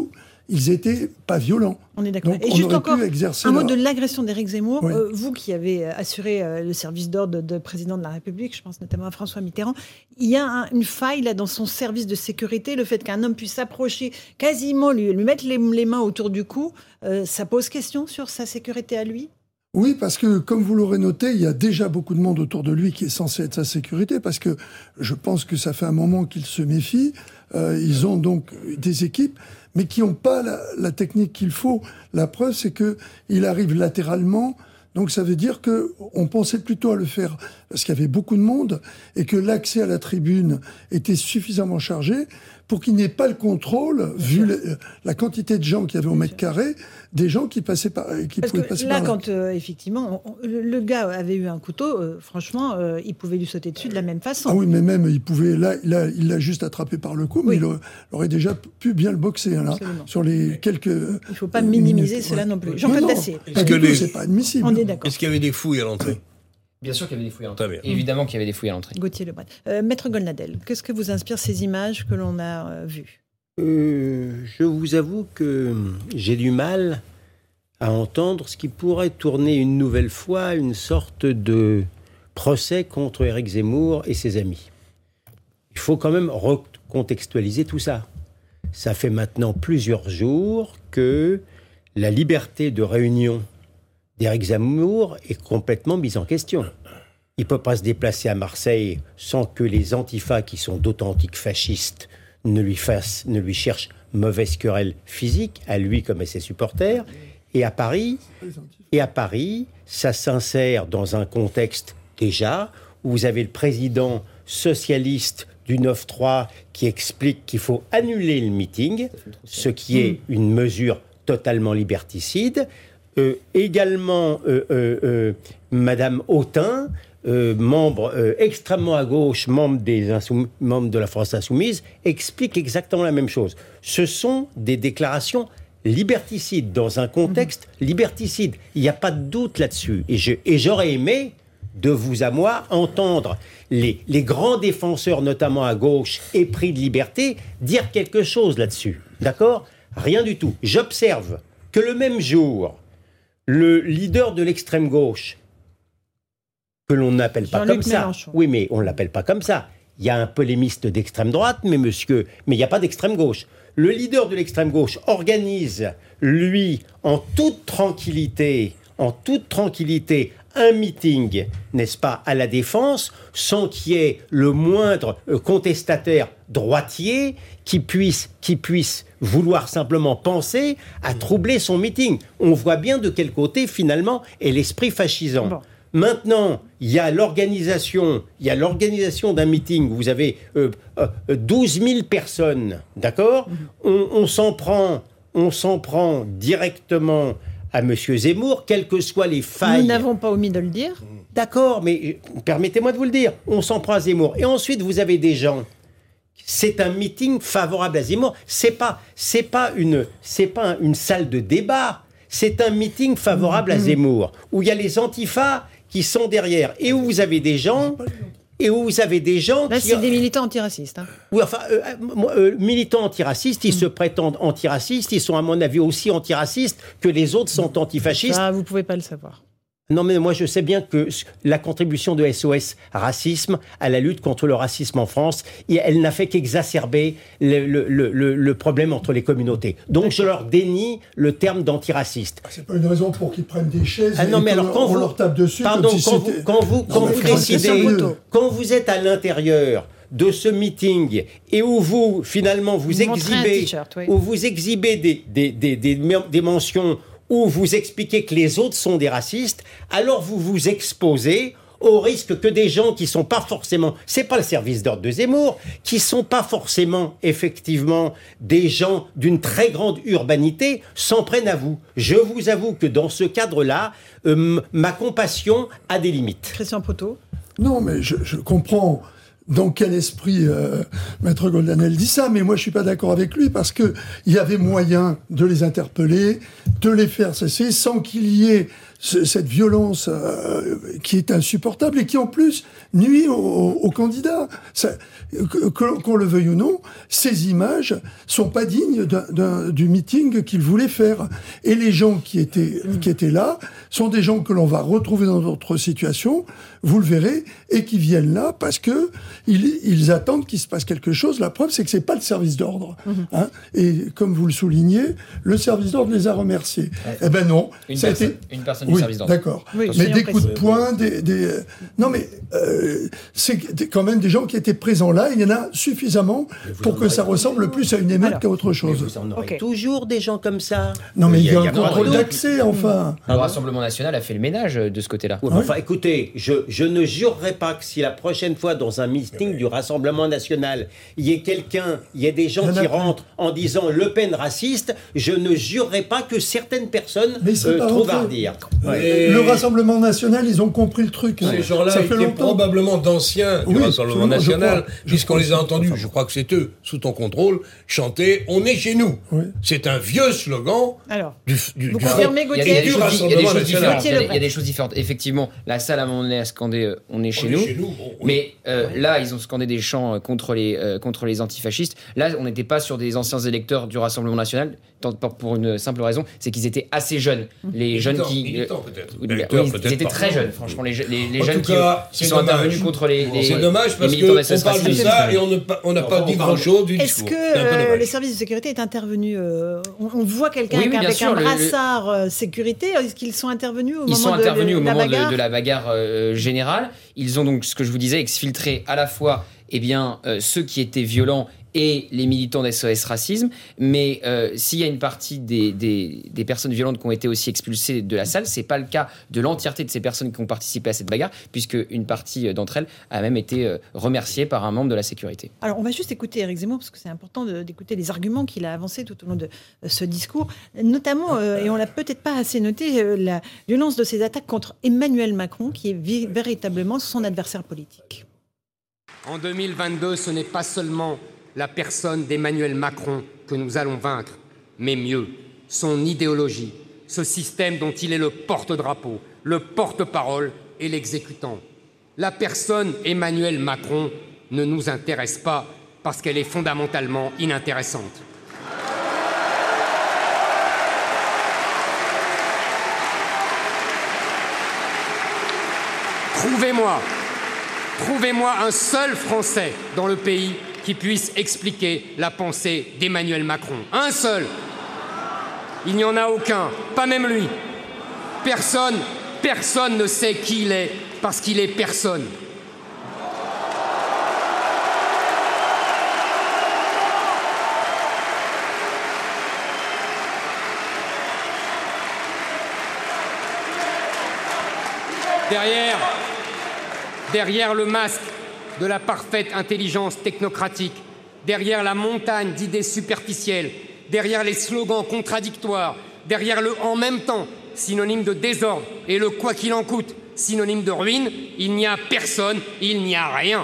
ils étaient pas violents. On est d'accord. Donc, et juste encore, un mot de l'agression d'Éric Zemmour. Oui. Vous qui avez assuré le service d'ordre de président de la République, je pense notamment à François Mitterrand, il y a une faille là dans son service de sécurité. Le fait qu'un homme puisse s'approcher, quasiment lui mettre les mains autour du cou, ça pose question sur sa sécurité à lui ? Oui, parce que, comme vous l'aurez noté, il y a déjà beaucoup de monde autour de lui qui est censé être sa sécurité, parce que je pense que ça fait un moment qu'ils se méfient. Ils ont donc des équipes, mais qui n'ont pas la technique qu'il faut. La preuve, c'est qu'il arrive latéralement. Donc ça veut dire qu'on pensait plutôt à le faire parce qu'il y avait beaucoup de monde et que l'accès à la tribune était suffisamment chargé pour qu'il n'ait pas le contrôle, vu la quantité de gens qu'il y avait au mètre carré, des gens qui passaient par là. Quand effectivement le gars avait eu un couteau, franchement, il pouvait lui sauter dessus de la même façon. Ah oui, mais même il pouvait. Là, il l'a juste attrapé par le cou, mais il aurait déjà pu bien le boxer là, sur les quelques. Il ne faut pas minimiser cela non plus. Jean-Claude Dacier. C'est pas admissible. On est d'accord. Est-ce qu'il y avait des fouilles à l'entrée ? Bien sûr qu'il y avait des fouilles à l'entrée. Évidemment qu'il y avait des fouilles à l'entrée. Gauthier Lebret. Maître Golnadel, qu'est-ce que vous inspire ces images que l'on a vues ? Je vous avoue que j'ai du mal à entendre ce qui pourrait tourner une nouvelle fois une sorte de procès contre Éric Zemmour et ses amis. Il faut quand même recontextualiser tout ça. Ça fait maintenant plusieurs jours que la liberté de réunion d'Éric Zemmour est complètement mise en question. Il ne peut pas se déplacer à Marseille sans que les antifas, qui sont d'authentiques fascistes, ne lui cherchent mauvaise querelle physique, à lui comme à ses supporters. Et à Paris, ça s'insère dans un contexte déjà où vous avez le président socialiste du 9-3 qui explique qu'il faut annuler le meeting, ce qui est une mesure totalement liberticide. Également, Madame Autain, membre extrêmement à gauche, membre de la France Insoumise, explique exactement la même chose. Ce sont des déclarations liberticides, dans un contexte liberticide. Il n'y a pas de doute là-dessus. Et j'aurais aimé, de vous à moi, entendre les grands défenseurs, notamment à gauche, épris de liberté, dire quelque chose là-dessus. D'accord ? Rien du tout. J'observe que le même jour, le leader de l'extrême gauche, que l'on n'appelle pas comme ça. Mélenchon. Oui, mais on ne l'appelle pas comme ça. Il y a un polémiste d'extrême droite, mais il n'y a pas d'extrême gauche. Le leader de l'extrême gauche organise, lui, en toute tranquillité, un meeting, n'est-ce pas, à la Défense, sans qu'il y ait le moindre contestataire droitier qui puisse vouloir simplement penser à troubler son meeting. On voit bien de quel côté, finalement, est l'esprit fascisant. Bon. Maintenant, il y a l'organisation d'un meeting. Vous avez 12 000 personnes, d'accord ? On s'en prend directement à M. Zemmour, quelles que soient les failles. Nous n'avons pas omis de le dire. D'accord, mais permettez-moi de vous le dire. On s'en prend à Zemmour. Et ensuite, vous avez des gens. C'est un meeting favorable à Zemmour. C'est pas une salle de débat. C'est un meeting favorable à Zemmour, où il y a les antifas qui sont derrière, et où vous avez des gens... Là, c'est des militants antiracistes. Hein. Oui, enfin, militants antiracistes, ils se prétendent antiracistes, ils sont à mon avis aussi antiracistes que les autres sont antifascistes. Ça, vous ne pouvez pas le savoir. Non, mais moi, je sais bien que la contribution de SOS Racisme à la lutte contre le racisme en France, elle n'a fait qu'exacerber le problème entre les communautés. Donc, je leur dénie le terme d'antiraciste. C'est pas une raison pour qu'ils prennent des chaises non, mais alors, on leur tape dessus. Pardon, quand vous décidez, quand vous êtes à l'intérieur de ce meeting et où vous, finalement, vous exhibez des mentions où vous expliquez que les autres sont des racistes, alors vous vous exposez au risque que des gens qui sont pas forcément, c'est pas le service d'ordre de Zemmour, qui sont pas forcément, effectivement, des gens d'une très grande urbanité, s'en prennent à vous. Je vous avoue que dans ce cadre-là, ma compassion a des limites. Christian Proto ? Non, mais je comprends dans quel esprit Maître Golnadel dit ça, mais moi je suis pas d'accord avec lui parce que il y avait moyen de les interpeller, de les faire cesser sans qu'il y ait cette violence qui est insupportable et qui en plus nuit aux candidats. Qu'on le veuille ou non, ces images sont pas dignes du meeting qu'ils voulaient faire. Et les gens qui étaient là sont des gens que l'on va retrouver dans d'autres situations, vous le verrez, et qui viennent là parce que ils attendent qu'il se passe quelque chose. La preuve, c'est que c'est pas le service d'ordre. Hein. Et comme vous le soulignez, le service d'ordre les a remerciés. Eh ben non. Une personne du service d'ordre. D'accord. Oui, mais des coups de poing, non mais c'est quand même des gens qui étaient présents là. Il y en a suffisamment pour que ça ressemble plus à une émeute qu'à autre chose. Vous en aurez toujours des gens comme ça. Non mais il y a un contrôle d'accès, enfin. Le Rassemblement national a fait le ménage de ce côté-là. Oui, enfin, écoutez, je ne jurerai pas que si la prochaine fois dans un meeting du Rassemblement national, il y ait des gens qui rentrent en disant Le Pen raciste, je ne jurerai pas que certaines personnes trouvent à redire. Le Rassemblement national, ils ont compris le truc. Ces gens-là étaient probablement d'anciens du Rassemblement national, puisqu'on les a entendus, je crois que c'est eux, sous ton contrôle, chanter « On est chez nous ». C'est un vieux slogan du Rassemblement national. Il y a des choses différentes. Effectivement, la salle à un moment donné a scandé « On est chez nous ». Mais là, ils ont scandé des chants contre les antifascistes. Là, on n'était pas sur des anciens électeurs du Rassemblement national, pour une simple raison, c'est qu'ils étaient assez jeunes. Les jeunes qui... Militants, peut-être. Ils étaient très jeunes, franchement. Les jeunes qui sont intervenus contre les c'est dommage parce qu'on parle de ça et on n'a pas dit grand-chose du discours. Est-ce que les services de sécurité est intervenu on voit quelqu'un avec un brassard sécurité. Est-ce qu'ils sont intervenus au moment de la bagarre générale. Ils ont donc, ce que je vous disais, exfiltré à la fois ceux qui étaient violents et les militants d'SOS Racisme, mais s'il y a une partie des personnes violentes qui ont été aussi expulsées de la salle, c'est pas le cas de l'entièreté de ces personnes qui ont participé à cette bagarre, puisque une partie d'entre elles a même été remerciée par un membre de la sécurité. Alors on va juste écouter Éric Zemmour, parce que c'est important d'écouter les arguments qu'il a avancés tout au long de ce discours, notamment, et on l'a peut-être pas assez noté, la violence de ces attaques contre Emmanuel Macron, qui est véritablement son adversaire politique. En 2022, ce n'est pas seulement la personne d'Emmanuel Macron que nous allons vaincre, mais mieux, son idéologie, ce système dont il est le porte-drapeau, le porte-parole et l'exécutant. La personne Emmanuel Macron ne nous intéresse pas parce qu'elle est fondamentalement inintéressante. Trouvez-moi un seul Français dans le pays qui puisse expliquer la pensée d'Emmanuel Macron. Un seul. Il n'y en a aucun, pas même lui. Personne ne sait qui il est parce qu'il est personne. Derrière le masque de la parfaite intelligence technocratique, derrière la montagne d'idées superficielles, derrière les slogans contradictoires, derrière le « en même temps », synonyme de désordre, et le « quoi qu'il en coûte », synonyme de ruine, il n'y a personne, il n'y a rien.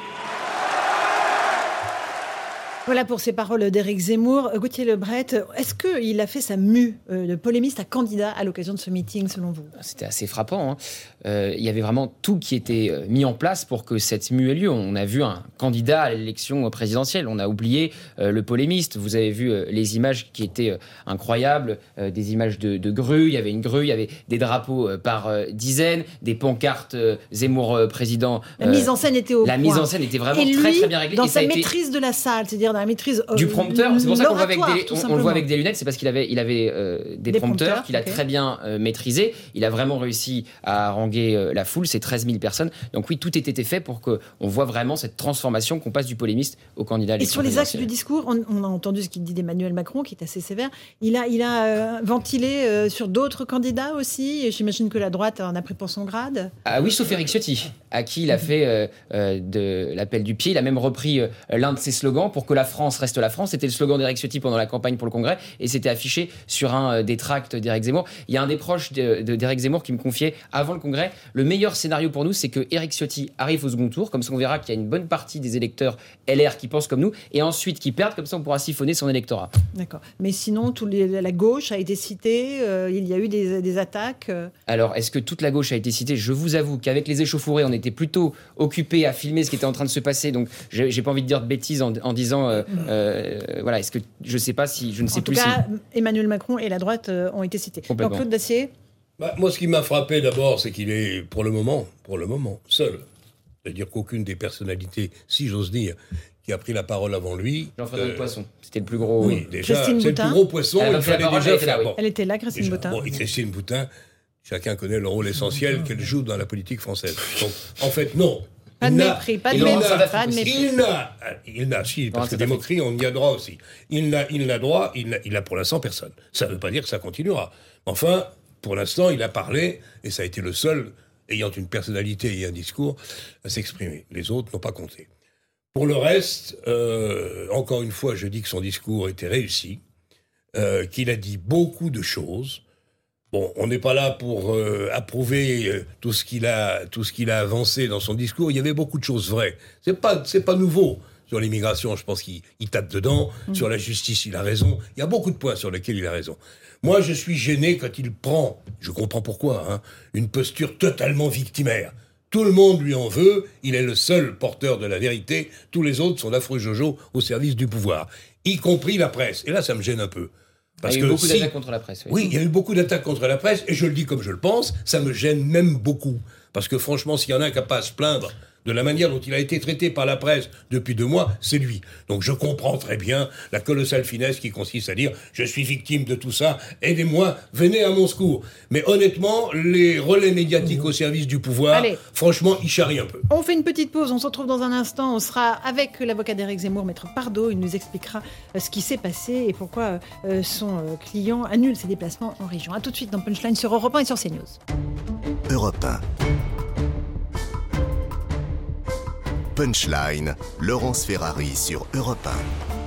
Voilà pour ces paroles d'Éric Zemmour. Gauthier Lebret, est-ce qu'il a fait sa mue de polémiste à candidat à l'occasion de ce meeting, selon vous ? C'était assez frappant. Il y avait vraiment tout qui était mis en place pour que cette mue ait lieu. On a vu un candidat à l'élection présidentielle. On a oublié le polémiste. Vous avez vu les images qui étaient incroyables, des images de grues. Il y avait une grue, il y avait des drapeaux par dizaines, des pancartes Zemmour président. La mise en scène était au point. La mise en scène était vraiment très bien réglée. Dans sa maîtrise de la salle, c'est-à-dire dans la maîtrise du prompteur. C'est pour ça qu'on le voit avec des lunettes. C'est parce qu'il avait des prompteurs qu'il a très bien maîtrisés. Il a vraiment réussi à haranguer la foule, c'est 13 000 personnes. Donc oui, tout était fait pour qu'on voit vraiment cette transformation, qu'on passe du polémiste au candidat à l'élection présidentielle. Et sur les axes du discours, on a entendu ce qu'il dit d'Emmanuel Macron, qui est assez sévère. Il a ventilé sur d'autres candidats aussi. Et j'imagine que la droite en a pris pour son grade. Ah oui, sauf Éric Ciotti, à qui il a fait de l'appel du pied. Il a même repris l'un de ses slogans pour que la la France reste la France. C'était le slogan d'Éric Ciotti pendant la campagne pour le Congrès et c'était affiché sur un des tracts d'Éric Zemmour. Il y a un des proches d'Éric Zemmour qui me confiait avant le Congrès, le meilleur scénario pour nous, c'est que Éric Ciotti arrive au second tour, comme ça on verra qu'il y a une bonne partie des électeurs LR qui pensent comme nous, et ensuite qui perdent, comme ça on pourra siphonner son électorat. D'accord. Mais sinon, la gauche a été citée, il y a eu des attaques. Alors, est-ce que toute la gauche a été citée ? Je vous avoue qu'avec les échauffourées, on était plutôt occupés à filmer ce qui était en train de se passer, donc j'ai pas envie de dire de bêtises en disant, voilà, est-ce que je sais pas si, je ne sais plus si... En tout cas, Emmanuel Macron et la droite ont été cités. Donc, Claude Dacier ? Moi, ce qui m'a frappé d'abord, c'est qu'il est, pour le moment, seul. C'est-à-dire qu'aucune des personnalités, si j'ose dire, qui a pris la parole avant lui... Jean-Frédéric Poisson, c'était le plus gros... Oui, déjà, c'est le plus gros poisson. Elle était là, Christine Boutin. Et Christine Boutin, chacun connaît le rôle essentiel qu'elle joue dans la politique française. Donc, en fait, non. Pas de mépris, pas de mépris. Il n'a, si, parce que des moqueries, on y a droit aussi. Il n'a pour l'instant personne. Ça ne veut pas dire que ça continuera. Enfin, pour l'instant, il a parlé, et ça a été le seul, ayant une personnalité et un discours, à s'exprimer. Les autres n'ont pas compté. Pour le reste, encore une fois, je dis que son discours était réussi, qu'il a dit beaucoup de choses. Bon, on n'est pas là pour approuver tout ce qu'il a avancé dans son discours. Il y avait beaucoup de choses vraies. C'est pas nouveau. Sur l'immigration, je pense qu'il tape dedans. Sur la justice, il a raison. Il y a beaucoup de points sur lesquels il a raison. Moi, je suis gêné quand il prend, je comprends pourquoi, une posture totalement victimaire. Tout le monde lui en veut. Il est le seul porteur de la vérité. Tous les autres sont d'affreux jojo au service du pouvoir, y compris la presse. Et là, ça me gêne un peu. Parce il y a eu beaucoup d'attaques contre la presse. Oui, il y a eu beaucoup d'attaques contre la presse, et je le dis comme je le pense, ça me gêne même beaucoup. Parce que franchement, s'il y en a un qui n'a pas à se plaindre de la manière dont il a été traité par la presse depuis 2 mois, c'est lui. Donc je comprends très bien la colossale finesse qui consiste à dire « je suis victime de tout ça, aidez-moi, venez à mon secours ». Mais honnêtement, les relais médiatiques au service du pouvoir, franchement, ils charrient un peu. On fait une petite pause, on se retrouve dans un instant. On sera avec l'avocat d'Éric Zemmour, Maître Pardo. Il nous expliquera ce qui s'est passé et pourquoi son client annule ses déplacements en région. A tout de suite dans Punchline sur Europe 1 et sur CNews. Europe 1. Punchline, Laurence Ferrari sur Europe 1.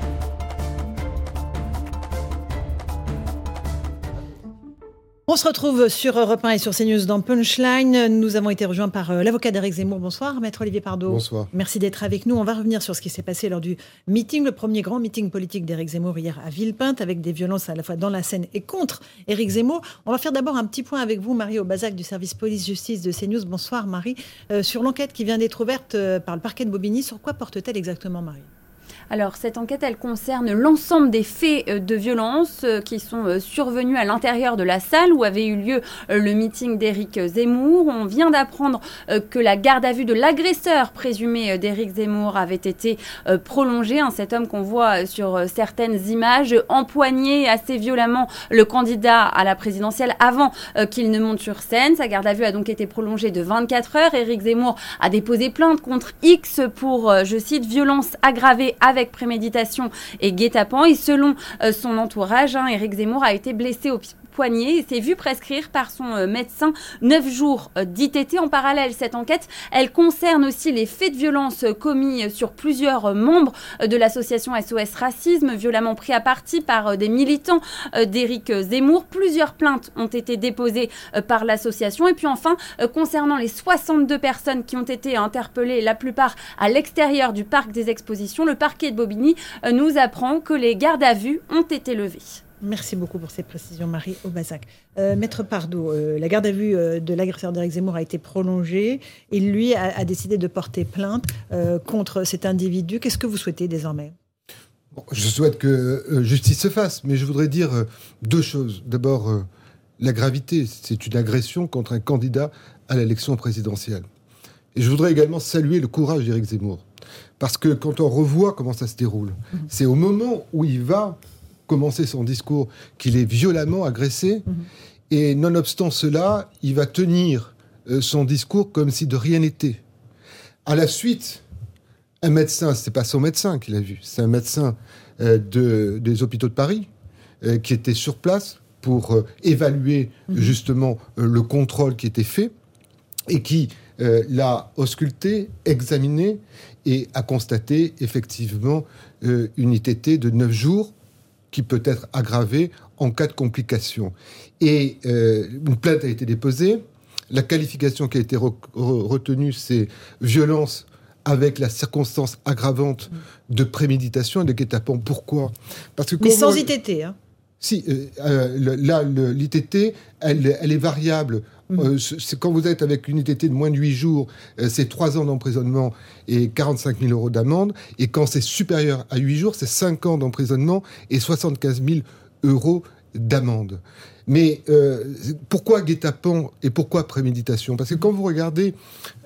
On se retrouve sur Europe 1 et sur CNews dans Punchline. Nous avons été rejoints par l'avocat d'Éric Zemmour. Bonsoir, Maître Olivier Pardo. Bonsoir. Merci d'être avec nous. On va revenir sur ce qui s'est passé lors du meeting, le premier grand meeting politique d'Éric Zemmour hier à Villepinte, avec des violences à la fois dans la Seine et contre Éric Zemmour. On va faire d'abord un petit point avec vous, Marie Aubazac, du service police-justice de CNews. Bonsoir, Marie. Sur l'enquête qui vient d'être ouverte par le parquet de Bobigny, sur quoi porte-t-elle exactement, Marie ? Alors, cette enquête, elle concerne l'ensemble des faits de violence qui sont survenus à l'intérieur de la salle où avait eu lieu le meeting d'Éric Zemmour. On vient d'apprendre que la garde à vue de l'agresseur présumé d'Éric Zemmour avait été prolongée. Cet homme qu'on voit sur certaines images empoigner assez violemment le candidat à la présidentielle avant qu'il ne monte sur scène. Sa garde à vue a donc été prolongée de 24 heures. Éric Zemmour a déposé plainte contre X pour, je cite, violence aggravée avec préméditation et guet-apens. Et selon son entourage, Éric Zemmour a été blessé au poignet et s'est vu prescrire par son médecin 9 jours d'ITT. En parallèle, cette enquête, elle concerne aussi les faits de violence commis sur plusieurs membres de l'association SOS Racisme, violemment pris à partie par des militants d'Éric Zemmour. Plusieurs plaintes ont été déposées par l'association. Et puis enfin, concernant les 62 personnes qui ont été interpellées, la plupart à l'extérieur du parc des expositions, le parquet de Bobigny nous apprend que les gardes à vue ont été levées. Merci beaucoup pour ces précisions, Marie Aubazac. Maître Pardo, la garde à vue de l'agresseur d'Éric Zemmour a été prolongée. Il, lui, a décidé de porter plainte contre cet individu. Qu'est-ce que vous souhaitez désormais ? Je souhaite que justice se fasse, mais je voudrais dire 2 choses. D'abord, la gravité, c'est une agression contre un candidat à l'élection présidentielle. Et je voudrais également saluer le courage d'Éric Zemmour. Parce que quand on revoit comment ça se déroule, c'est au moment où il va commencer son discours qu'il est violemment agressé. Et nonobstant cela, il va tenir son discours comme si de rien n'était. À la suite, un médecin, c'est pas son médecin qu'il a vu, c'est un médecin des hôpitaux de Paris qui était sur place pour évaluer justement le contrôle qui était fait et qui l'a ausculté, examiné et a constaté effectivement une ITT de 9 jours qui peut être aggravée en cas de complications. Et une plainte a été déposée. La qualification qui a été retenue, c'est violence avec la circonstance aggravante de préméditation et de guet-apens. Pourquoi ? Parce que mais sans ITT, hein. Si, l'ITT, elle est variable. C'est quand vous êtes avec une ITT de moins de 8 jours, c'est 3 ans d'emprisonnement et 45 000 euros d'amende. Et quand c'est supérieur à 8 jours, c'est 5 ans d'emprisonnement et 75 000 euros d'amende. Mais pourquoi guet-apens et pourquoi préméditation ? Parce que quand vous regardez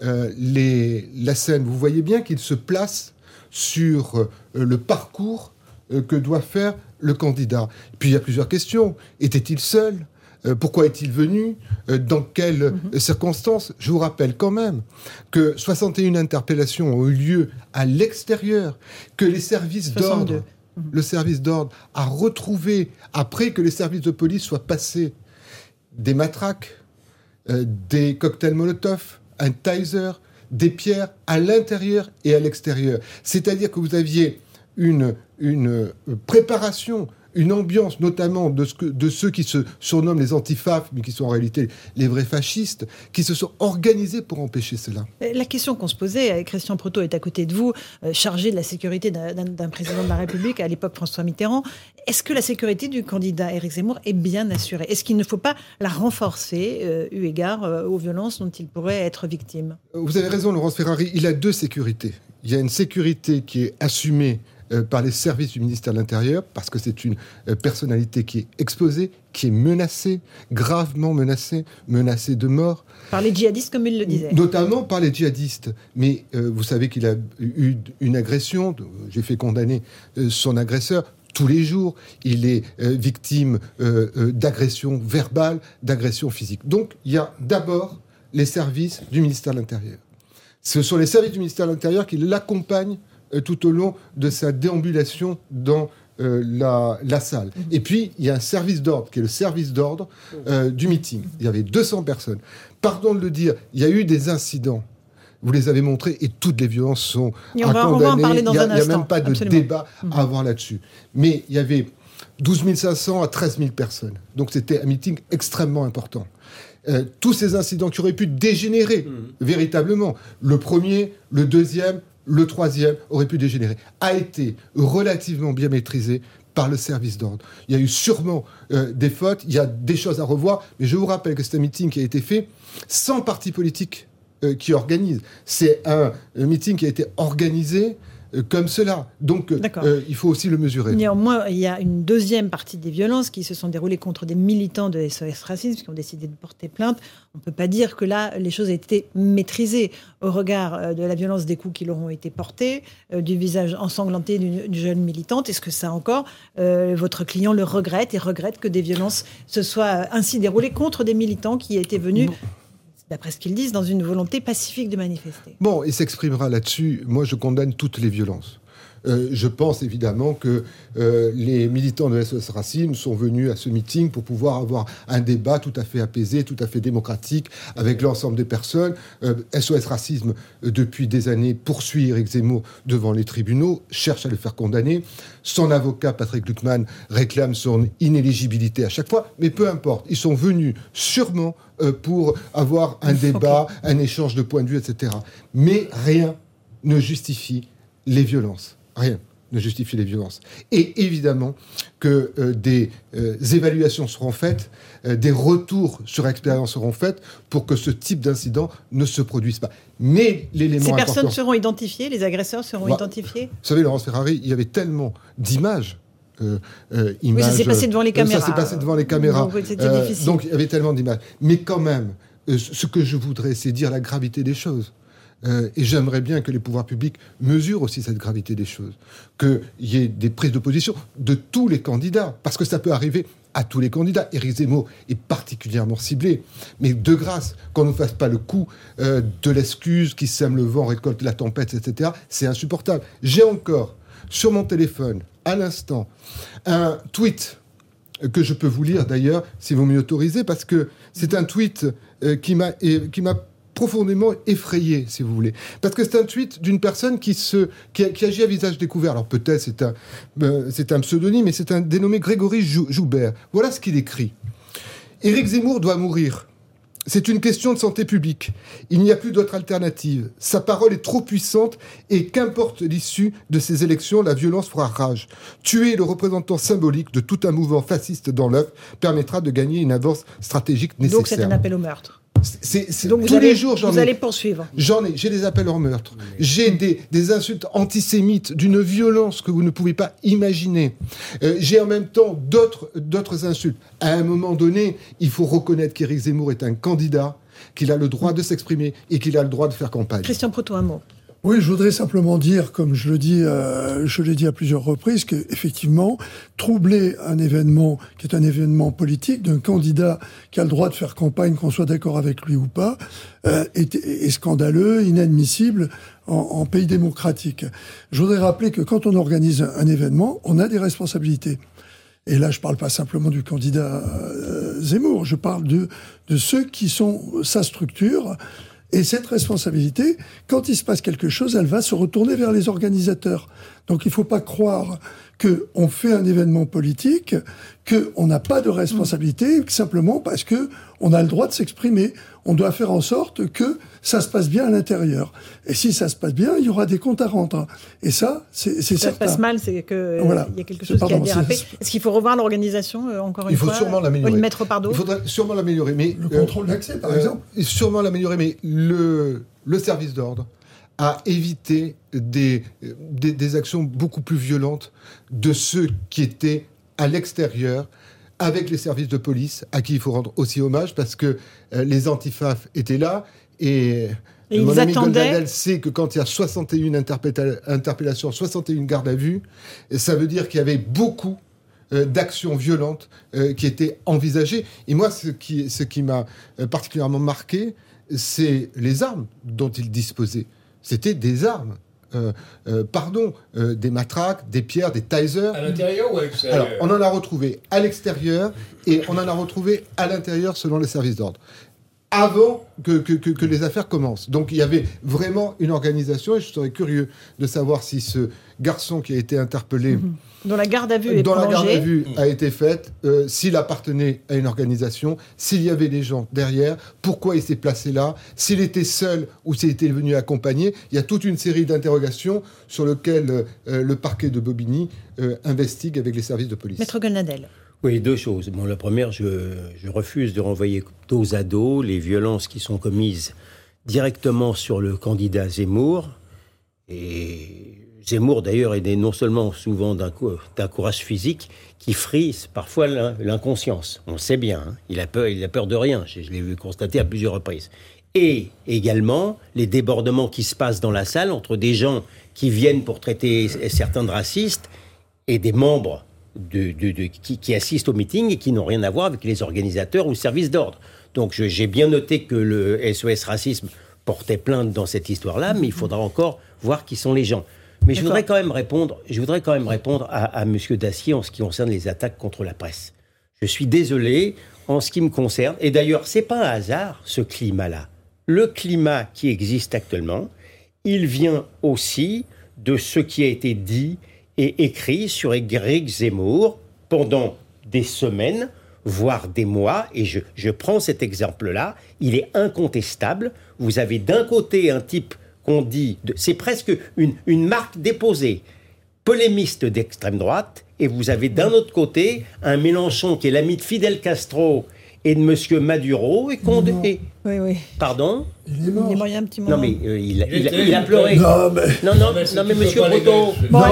la scène, vous voyez bien qu'il se place sur le parcours que doit faire le candidat. Puis il y a plusieurs questions. Était-il seul ? Pourquoi est-il venu ? Dans quelles circonstances ? Je vous rappelle quand même que 61 interpellations ont eu lieu à l'extérieur, que les services d'ordre, le service d'ordre a retrouvé, après que les services de police soient passés, des matraques, des cocktails Molotov, un taser, des pierres à l'intérieur et à l'extérieur. C'est-à-dire que vous aviez une préparation, une ambiance, notamment de ceux qui se surnomment les antifaf, mais qui sont en réalité les vrais fascistes, qui se sont organisés pour empêcher cela. La question qu'on se posait, Christian Proto est à côté de vous, chargé de la sécurité d'un président de la République, à l'époque François Mitterrand. Est-ce que la sécurité du candidat Éric Zemmour est bien assurée ? Est-ce qu'il ne faut pas la renforcer, eu égard aux violences dont il pourrait être victime ? Vous avez raison, Laurence Ferrari, il a 2 sécurités. Il y a une sécurité qui est assumée par les services du ministère de l'Intérieur, parce que c'est une personnalité qui est exposée, qui est menacée, gravement menacée de mort. Par les djihadistes, comme il le disait. Notamment par les djihadistes. Mais vous savez qu'il a eu une agression, j'ai fait condamner son agresseur. Tous les jours, il est victime d'agressions verbales, d'agressions physiques. Donc, il y a d'abord les services du ministère de l'Intérieur. Ce sont les services du ministère de l'Intérieur qui l'accompagnent tout au long de sa déambulation dans la salle. Et puis, il y a un service d'ordre, qui est le service d'ordre du meeting. Il y avait 200 personnes. Pardon de le dire, il y a eu des incidents. Vous les avez montrés et toutes les violences sont à condamner. On va en parler dans un instant. Il n'y a même pas de débat à avoir là-dessus. Mais il y avait 12 500 à 13 000 personnes. Donc, c'était un meeting extrêmement important. Tous ces incidents qui auraient pu dégénérer véritablement, le premier, le deuxième, le troisième aurait pu dégénérer, a été relativement bien maîtrisé par le service d'ordre. Il y a eu sûrement des fautes, il y a des choses à revoir, mais je vous rappelle que c'est un meeting qui a été fait sans parti politique qui organise. C'est un meeting qui a été organisé comme cela. Donc, il faut aussi le mesurer. Néanmoins, il y a une deuxième partie des violences qui se sont déroulées contre des militants de SOS Racisme qui ont décidé de porter plainte. On ne peut pas dire que là, les choses aient été maîtrisées au regard de la violence des coups qui leur ont été portés, du visage ensanglanté d'une jeune militante. Est-ce que ça encore, votre client le regrette et regrette que des violences se soient ainsi déroulées contre des militants qui étaient venus... d'après ce qu'ils disent, dans une volonté pacifique de manifester. Bon, il s'exprimera là-dessus. Moi, je condamne toutes les violences. Je pense évidemment que les militants de SOS Racisme sont venus à ce meeting pour pouvoir avoir un débat tout à fait apaisé, tout à fait démocratique avec l'ensemble des personnes. SOS Racisme, depuis des années, poursuit Éric Zemmour devant les tribunaux, cherche à le faire condamner. Son avocat, Patrick Luckmann, réclame son inéligibilité à chaque fois, mais peu importe. Ils sont venus sûrement pour avoir un débat, un échange de points de vue, etc. Mais rien ne justifie les violences. Rien ne justifie les violences. Et évidemment que des évaluations seront faites, des retours sur expérience seront faits pour que ce type d'incident ne se produise pas. Mais l'élément important... Ces personnes seront identifiées, les agresseurs seront identifiés. Vous savez, Laurence Ferrari, il y avait tellement d'images. Oui, ça s'est passé devant les caméras. Ça s'est passé devant les caméras. C'était difficile. Donc il y avait tellement d'images. Mais quand même, ce que je voudrais, c'est dire la gravité des choses. Et j'aimerais bien que les pouvoirs publics mesurent aussi cette gravité des choses. Qu'il y ait des prises de position de tous les candidats. Parce que ça peut arriver à tous les candidats. Éric Zemmour est particulièrement ciblé. Mais de grâce, qu'on ne fasse pas le coup de l'excuse qui sème le vent, récolte la tempête, etc. C'est insupportable. J'ai encore, sur mon téléphone, à l'instant, un tweet que je peux vous lire d'ailleurs, si vous m'y autorisez, parce que c'est un tweet qui m'a profondément effrayé, si vous voulez. Parce que c'est un tweet d'une personne qui agit à visage découvert. Alors peut-être c'est un pseudonyme, mais c'est un dénommé Grégory Joubert. Voilà ce qu'il écrit. « Éric Zemmour doit mourir. C'est une question de santé publique. Il n'y a plus d'autre alternative. Sa parole est trop puissante et qu'importe l'issue de ces élections, la violence fera rage. Tuer le représentant symbolique de tout un mouvement fasciste dans l'œuf permettra de gagner une avance stratégique nécessaire. » Donc c'est un appel au meurtre. Donc tous les jours, vous allez poursuivre. J'ai des appels au meurtre. J'ai des insultes antisémites d'une violence que vous ne pouvez pas imaginer. J'ai en même temps d'autres insultes. À un moment donné, il faut reconnaître qu'Éric Zemmour est un candidat, qu'il a le droit de s'exprimer et qu'il a le droit de faire campagne. Christian Proto, un mot. Oui, je voudrais simplement dire, comme je l'ai dit à plusieurs reprises, qu'effectivement, troubler un événement qui est un événement politique d'un candidat qui a le droit de faire campagne, qu'on soit d'accord avec lui ou pas, est scandaleux, inadmissible en pays démocratique. Je voudrais rappeler que quand on organise un événement, on a des responsabilités. Et là, je ne parle pas simplement du candidat Zemmour, je parle de ceux qui sont sa structure. Et cette responsabilité, quand il se passe quelque chose, elle va se retourner vers les organisateurs. Donc il ne faut pas croire qu'on fait un événement politique, qu'on n'a pas de responsabilité, simplement parce qu'on a le droit de s'exprimer. On doit faire en sorte que ça se passe bien à l'intérieur. Et si ça se passe bien, il y aura des comptes à rendre. Et ça, c'est certain. Ça se passe mal, c'est qu'il y a quelque chose qui a dérapé. Est-ce qu'il faut revoir l'organisation, encore une fois ? Il faut sûrement l'améliorer. Ou le mettre au pardon ? Il faudrait sûrement l'améliorer. Mais le contrôle d'accès, par exemple. Sûrement l'améliorer, mais le service d'ordre a évité des actions beaucoup plus violentes de ceux qui étaient à l'extérieur, avec les services de police, à qui il faut rendre aussi hommage, parce que les antifaf étaient là, et mon ami Goldadel sait que quand il y a 61 interpellations, 61 gardes à vue, ça veut dire qu'il y avait beaucoup d'actions violentes qui étaient envisagées. Et moi, ce qui m'a particulièrement marqué, c'est les armes dont ils disposaient. C'était des armes. Des matraques, des pierres, des tasers. À l'intérieur ou à l'extérieur ? Alors, on en a retrouvé à l'extérieur et on en a retrouvé à l'intérieur selon les services d'ordre. Avant que les affaires commencent. Donc il y avait vraiment une organisation et je serais curieux de savoir si ce garçon qui a été interpellé... Dont la garde à vue est prolongée. Dont la garde à vue a été faite, s'il appartenait à une organisation, s'il y avait des gens derrière, pourquoi il s'est placé là, s'il était seul ou s'il était venu accompagner. Il y a toute une série d'interrogations sur lesquelles le parquet de Bobigny investigue avec les services de police. Maître Goldadel. Oui, deux choses. Bon, la première, je refuse de renvoyer dos à dos les violences qui sont commises directement sur le candidat Zemmour. Et Zemmour, d'ailleurs, est non seulement souvent d'un courage physique qui frise parfois l'inconscience. On le sait bien, hein. Il a peur de rien. Je l'ai vu constater à plusieurs reprises. Et également, les débordements qui se passent dans la salle entre des gens qui viennent pour traiter certains de racistes et des membres qui assistent au meeting et qui n'ont rien à voir avec les organisateurs ou le service d'ordre. Donc j'ai bien noté que le SOS Racisme portait plainte dans cette histoire-là, mais il faudra encore voir qui sont les gens. Mais je voudrais quand même répondre à M. Dacier en ce qui concerne les attaques contre la presse. Je suis désolé, en ce qui me concerne, et d'ailleurs, c'est pas un hasard, ce climat-là. Le climat qui existe actuellement, il vient aussi de ce qui a été dit et écrit sur Éric Zemmour pendant des semaines, voire des mois, et je prends cet exemple-là, il est incontestable. Vous avez d'un côté un type qu'on dit, c'est presque une marque déposée, polémiste d'extrême droite, et vous avez d'un autre côté un Mélenchon qui est l'ami de Fidel Castro et de M. Maduro, et qu'on... Oui. Pardon ? Il est mort. Il est mort il y a un petit moment. Non, mais il a pleuré. Non, mais monsieur Proto,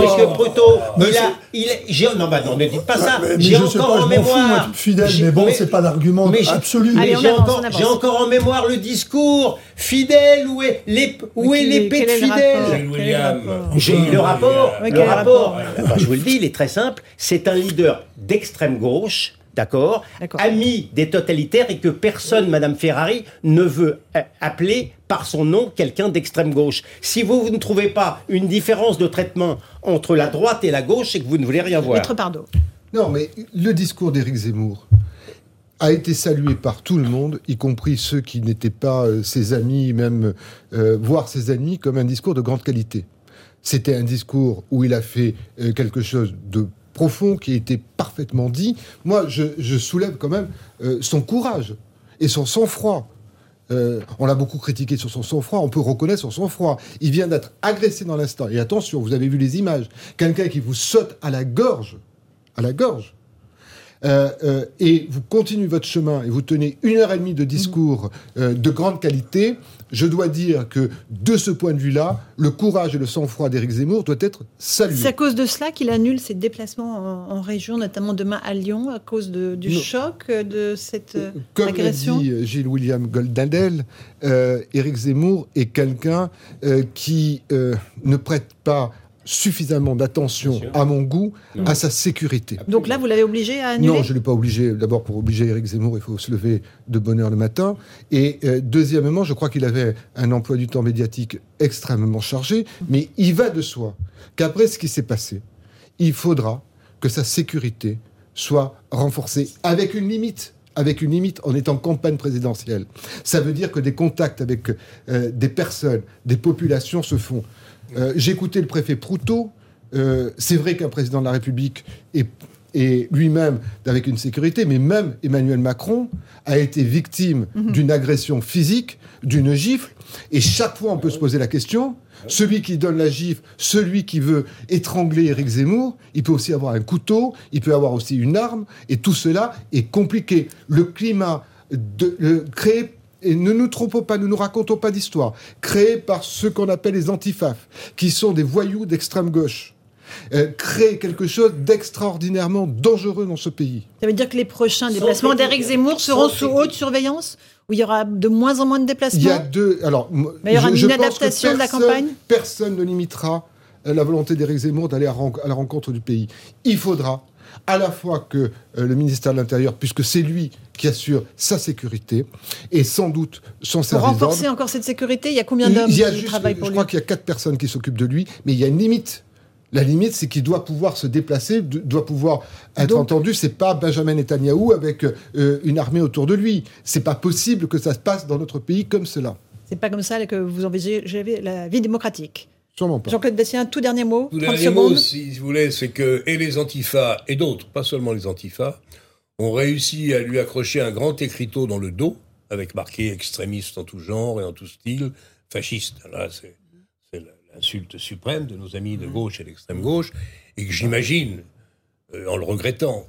non, ne dites pas ça. J'ai encore en mémoire. Fidèle, mais bon, c'est pas l'argument absolu. J'ai encore en mémoire le discours. Fidèle, où est l'épée de Fidèle ? J'ai le rapport. Je vous le dis, il est très simple. C'est un leader d'extrême gauche. D'accord, ami des totalitaires et que personne, Madame Ferrari, ne veut appeler par son nom quelqu'un d'extrême gauche. Si vous ne trouvez pas une différence de traitement entre la droite et la gauche, c'est que vous ne voulez rien voir. Maître Pardo. Non, mais le discours d'Éric Zemmour, a été salué par tout le monde, y compris ceux qui n'étaient pas ses amis, même voire ses ennemis, comme un discours de grande qualité. C'était un discours où il a fait quelque chose de profond, qui a été parfaitement dit. Moi, je soulève quand même son courage et son sang-froid. On l'a beaucoup critiqué sur son sang-froid, on peut reconnaître son sang-froid. Il vient d'être agressé dans l'instant. Et attention, vous avez vu les images. Quelqu'un qui vous saute à la gorge, et vous continuez votre chemin et vous tenez 1h30 de discours de grande qualité. Je dois dire que, de ce point de vue-là, le courage et le sang-froid d'Éric Zemmour doit être salué. C'est à cause de cela qu'il annule ses déplacements en région, notamment demain à Lyon, à cause du choc de cette agression. Comme l'a dit Gilles-William Goldadel, Éric Zemmour est quelqu'un qui ne prête pas suffisamment d'attention, à mon goût, à sa sécurité. Donc là, vous l'avez obligé à annuler ? Non, je ne l'ai pas obligé. D'abord, pour obliger Éric Zemmour, il faut se lever de bonne heure le matin. Et deuxièmement, je crois qu'il avait un emploi du temps médiatique extrêmement chargé. Mais il va de soi qu'après ce qui s'est passé, il faudra que sa sécurité soit renforcée avec une limite. En étant campagne présidentielle. Ça veut dire que des contacts avec des personnes, des populations se font. J'ai écouté le préfet Proutot. C'est vrai qu'un président de la République est lui-même avec une sécurité, mais même Emmanuel Macron a été victime d'une agression physique, d'une gifle. Et chaque fois, on peut se poser la question, celui qui donne la gifle, celui qui veut étrangler Éric Zemmour, il peut aussi avoir un couteau, il peut avoir aussi une arme, et tout cela est compliqué. Le climat créé, et ne nous trompons pas, ne nous racontons pas d'histoire, créé par ceux qu'on appelle les antifaf, qui sont des voyous d'extrême gauche, crée quelque chose d'extraordinairement dangereux dans ce pays. Ça veut dire que les prochains déplacements d'Éric Zemmour seront sous haute surveillance ? Où il y aura de moins en moins de déplacements ? Il y a deux. Alors, mais il y aura une adaptation de la campagne ? Personne ne limitera la volonté d'Éric Zemmour d'aller à la rencontre du pays. Il faudra à la fois que le ministère de l'Intérieur, puisque c'est lui qui assure sa sécurité, et sans doute son service d'ordre. Pour renforcer encore cette sécurité, il y a combien d'hommes qui travaillent pour lui ? Je crois qu'il y a 4 personnes qui s'occupent de lui, mais il y a une limite. La limite, c'est qu'il doit pouvoir se déplacer, doit pouvoir être entendu. C'est pas Benjamin Netanyahou avec une armée autour de lui. C'est pas possible que ça se passe dans notre pays comme cela. C'est pas comme ça que vous envisagez la vie démocratique. Sûrement pas. Jean-Claude Bastien, tout dernier mot. Tout dernier mot, si vous voulez, c'est que et les antifas et d'autres, pas seulement les antifas, ont réussi à lui accrocher un grand écriteau dans le dos avec marqué extrémiste en tout genre et en tout style, fasciste. Là, c'est l'insulte suprême de nos amis de gauche et d'extrême gauche, et que j'imagine, en le regrettant,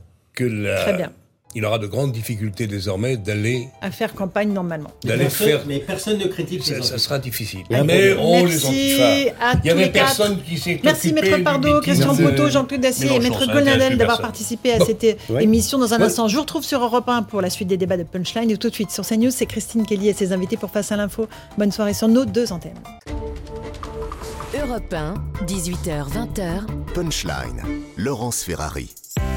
il aura de grandes difficultés désormais d'aller... à faire campagne normalement. Mais personne ne critique ça. Ça sera difficile. Mais les antifas. Il y avait personne qui s'est occupé. Merci Maître Pardo, Christian Poteau, Jean-Claude Dacier et Maître Goldadel d'avoir participé à cette émission. Dans un instant, je vous retrouve sur Europe 1 pour la suite des débats de Punchline. Et tout de suite sur CNews, c'est Christine Kelly et ses invités pour Face à l'info. Bonne soirée sur nos 2 antennes. Europe 1, 18h-20h. Punchline, Laurence Ferrari.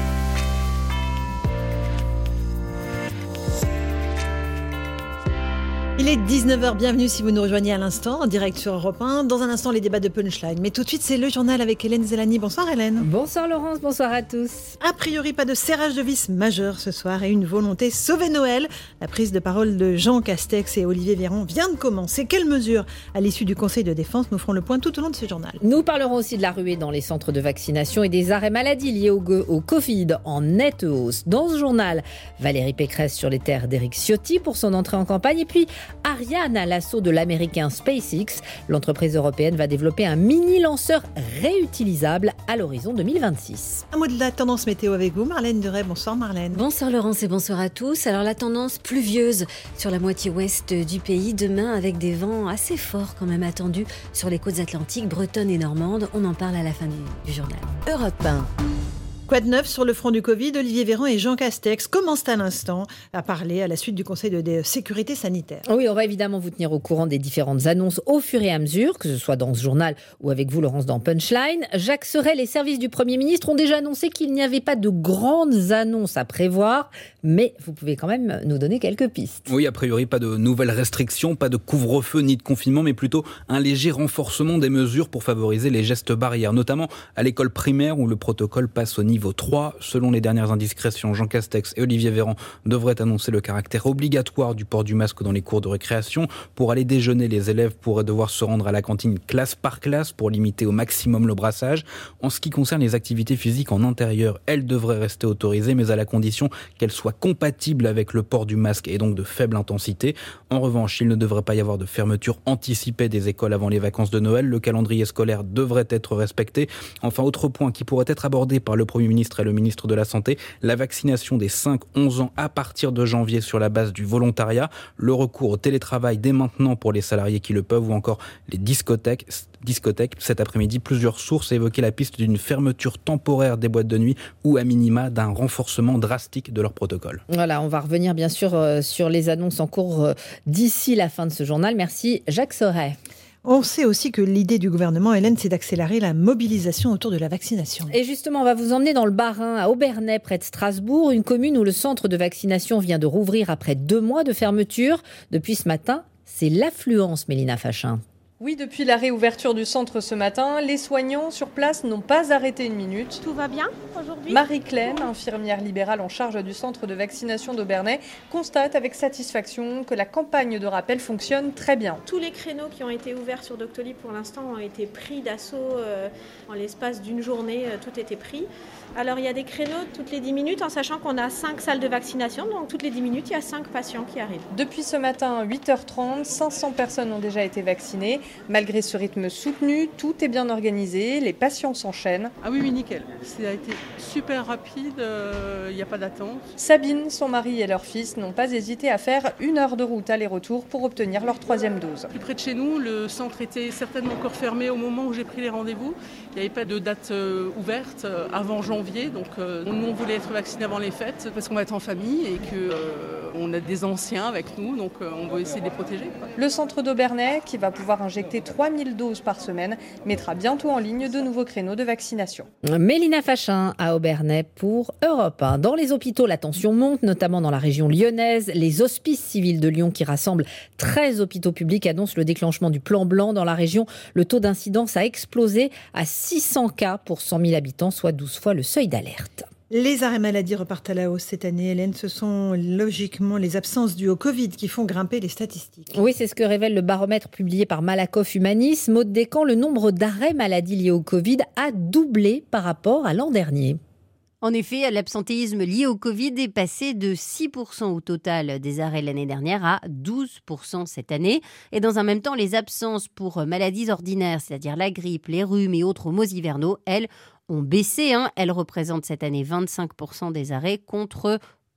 Il est 19h, bienvenue si vous nous rejoignez à l'instant, en direct sur Europe 1. Dans un instant, les débats de Punchline. Mais tout de suite, c'est le journal avec Hélène Zellani. Bonsoir Hélène. Bonsoir Laurence, bonsoir à tous. A priori, pas de serrage de vis majeur ce soir et une volonté sauver Noël. La prise de parole de Jean Castex et Olivier Véran vient de commencer. Quelles mesures à l'issue du Conseil de défense? Nous ferons le point tout au long de ce journal. Nous parlerons aussi de la ruée dans les centres de vaccination et des arrêts maladie liés au Covid en nette hausse. Dans ce journal, Valérie Pécresse sur les terres d'Éric Ciotti pour son entrée en campagne et puis Ariane à l'assaut de l'américain SpaceX. L'entreprise européenne va développer un mini-lanceur réutilisable à l'horizon 2026. Un mot de la tendance météo avec vous, Marlène Deray. Bonsoir Marlène. Bonsoir Laurence et bonsoir à tous. Alors la tendance pluvieuse sur la moitié ouest du pays demain avec des vents assez forts quand même attendus sur les côtes atlantiques, bretonnes et normandes. On en parle à la fin du journal. Europe 1. Quoi de neuf sur le front du Covid? Olivier Véran et Jean Castex commencent à l'instant à parler à la suite du Conseil de sécurité sanitaire. Oui, on va évidemment vous tenir au courant des différentes annonces au fur et à mesure, que ce soit dans ce journal ou avec vous, Laurence, dans Punchline. Jacques Sorel, les services du Premier ministre ont déjà annoncé qu'il n'y avait pas de grandes annonces à prévoir, mais vous pouvez quand même nous donner quelques pistes. Oui, a priori, pas de nouvelles restrictions, pas de couvre-feu ni de confinement, mais plutôt un léger renforcement des mesures pour favoriser les gestes barrières, notamment à l'école primaire où le protocole passe au niveau 3. Selon les dernières indiscrétions, Jean Castex et Olivier Véran devraient annoncer le caractère obligatoire du port du masque dans les cours de récréation. Pour aller déjeuner, les élèves pourraient devoir se rendre à la cantine classe par classe pour limiter au maximum le brassage. En ce qui concerne les activités physiques en intérieur, elles devraient rester autorisées, mais à la condition qu'elles soient compatibles avec le port du masque et donc de faible intensité. En revanche, il ne devrait pas y avoir de fermeture anticipée des écoles avant les vacances de Noël. Le calendrier scolaire devrait être respecté. Enfin, autre point qui pourrait être abordé par le Premier ministre et le ministre de la Santé, la vaccination des 5-11 ans à partir de janvier sur la base du volontariat, le recours au télétravail dès maintenant pour les salariés qui le peuvent ou encore les discothèques. Cet après-midi, plusieurs sources évoquaient la piste d'une fermeture temporaire des boîtes de nuit ou à minima d'un renforcement drastique de leur protocole. Voilà, on va revenir bien sûr sur les annonces en cours d'ici la fin de ce journal. Merci Jacques Sorey. On sait aussi que l'idée du gouvernement, Hélène, c'est d'accélérer la mobilisation autour de la vaccination. Et justement, on va vous emmener dans le Bas-Rhin, à Obernai, près de Strasbourg, une commune où le centre de vaccination vient de rouvrir après 2 mois de fermeture. Depuis ce matin, c'est l'affluence, Mélina Fachin. Oui, depuis la réouverture du centre ce matin, les soignants sur place n'ont pas arrêté une minute. Tout va bien aujourd'hui ? Marie Clem, infirmière libérale en charge du centre de vaccination d'Obernai, constate avec satisfaction que la campagne de rappel fonctionne très bien. Tous les créneaux qui ont été ouverts sur Doctolib pour l'instant ont été pris d'assaut en l'espace d'une journée, tout était pris. Alors il y a des créneaux toutes les 10 minutes en sachant qu'on a 5 salles de vaccination, donc toutes les 10 minutes il y a 5 patients qui arrivent. Depuis ce matin à 8h30, 500 personnes ont déjà été vaccinées. Malgré ce rythme soutenu, tout est bien organisé, les patients s'enchaînent. Ah oui, nickel. Ça a été super rapide, il n'y a pas d'attente. Sabine, son mari et leur fils n'ont pas hésité à faire 1 heure de route aller-retour pour obtenir leur 3e dose. Plus près de chez nous, le centre était certainement encore fermé au moment où j'ai pris les rendez-vous. Il n'y avait pas de date ouverte avant janvier, donc nous on voulait être vaccinés avant les fêtes parce qu'on va être en famille et qu'on a des anciens avec nous, donc on va essayer de les protéger. Le centre d'Obernai, qui va pouvoir injecter 3000 doses par semaine, mettra bientôt en ligne de nouveaux créneaux de vaccination. Mélina Fachin à Obernai pour Europe 1. Dans les hôpitaux, la tension monte, notamment dans la région lyonnaise. Les hospices civils de Lyon, qui rassemblent 13 hôpitaux publics, annoncent le déclenchement du plan blanc dans la région. Le taux d'incidence a explosé à 600 cas pour 100 000 habitants, soit 12 fois le seuil d'alerte. Les arrêts maladie repartent à la hausse cette année, Hélène. Ce sont logiquement les absences dues au Covid qui font grimper les statistiques. Oui, c'est ce que révèle le baromètre publié par Malakoff Humanis. Maud Descamps, le nombre d'arrêts maladie liés au Covid a doublé par rapport à l'an dernier. En effet, l'absentéisme lié au Covid est passé de 6% au total des arrêts l'année dernière à 12% cette année. Et dans un même temps, les absences pour maladies ordinaires, c'est-à-dire la grippe, les rhumes et autres maux hivernaux, elles, ont baissé. Elles représentent cette année 25% des arrêts contre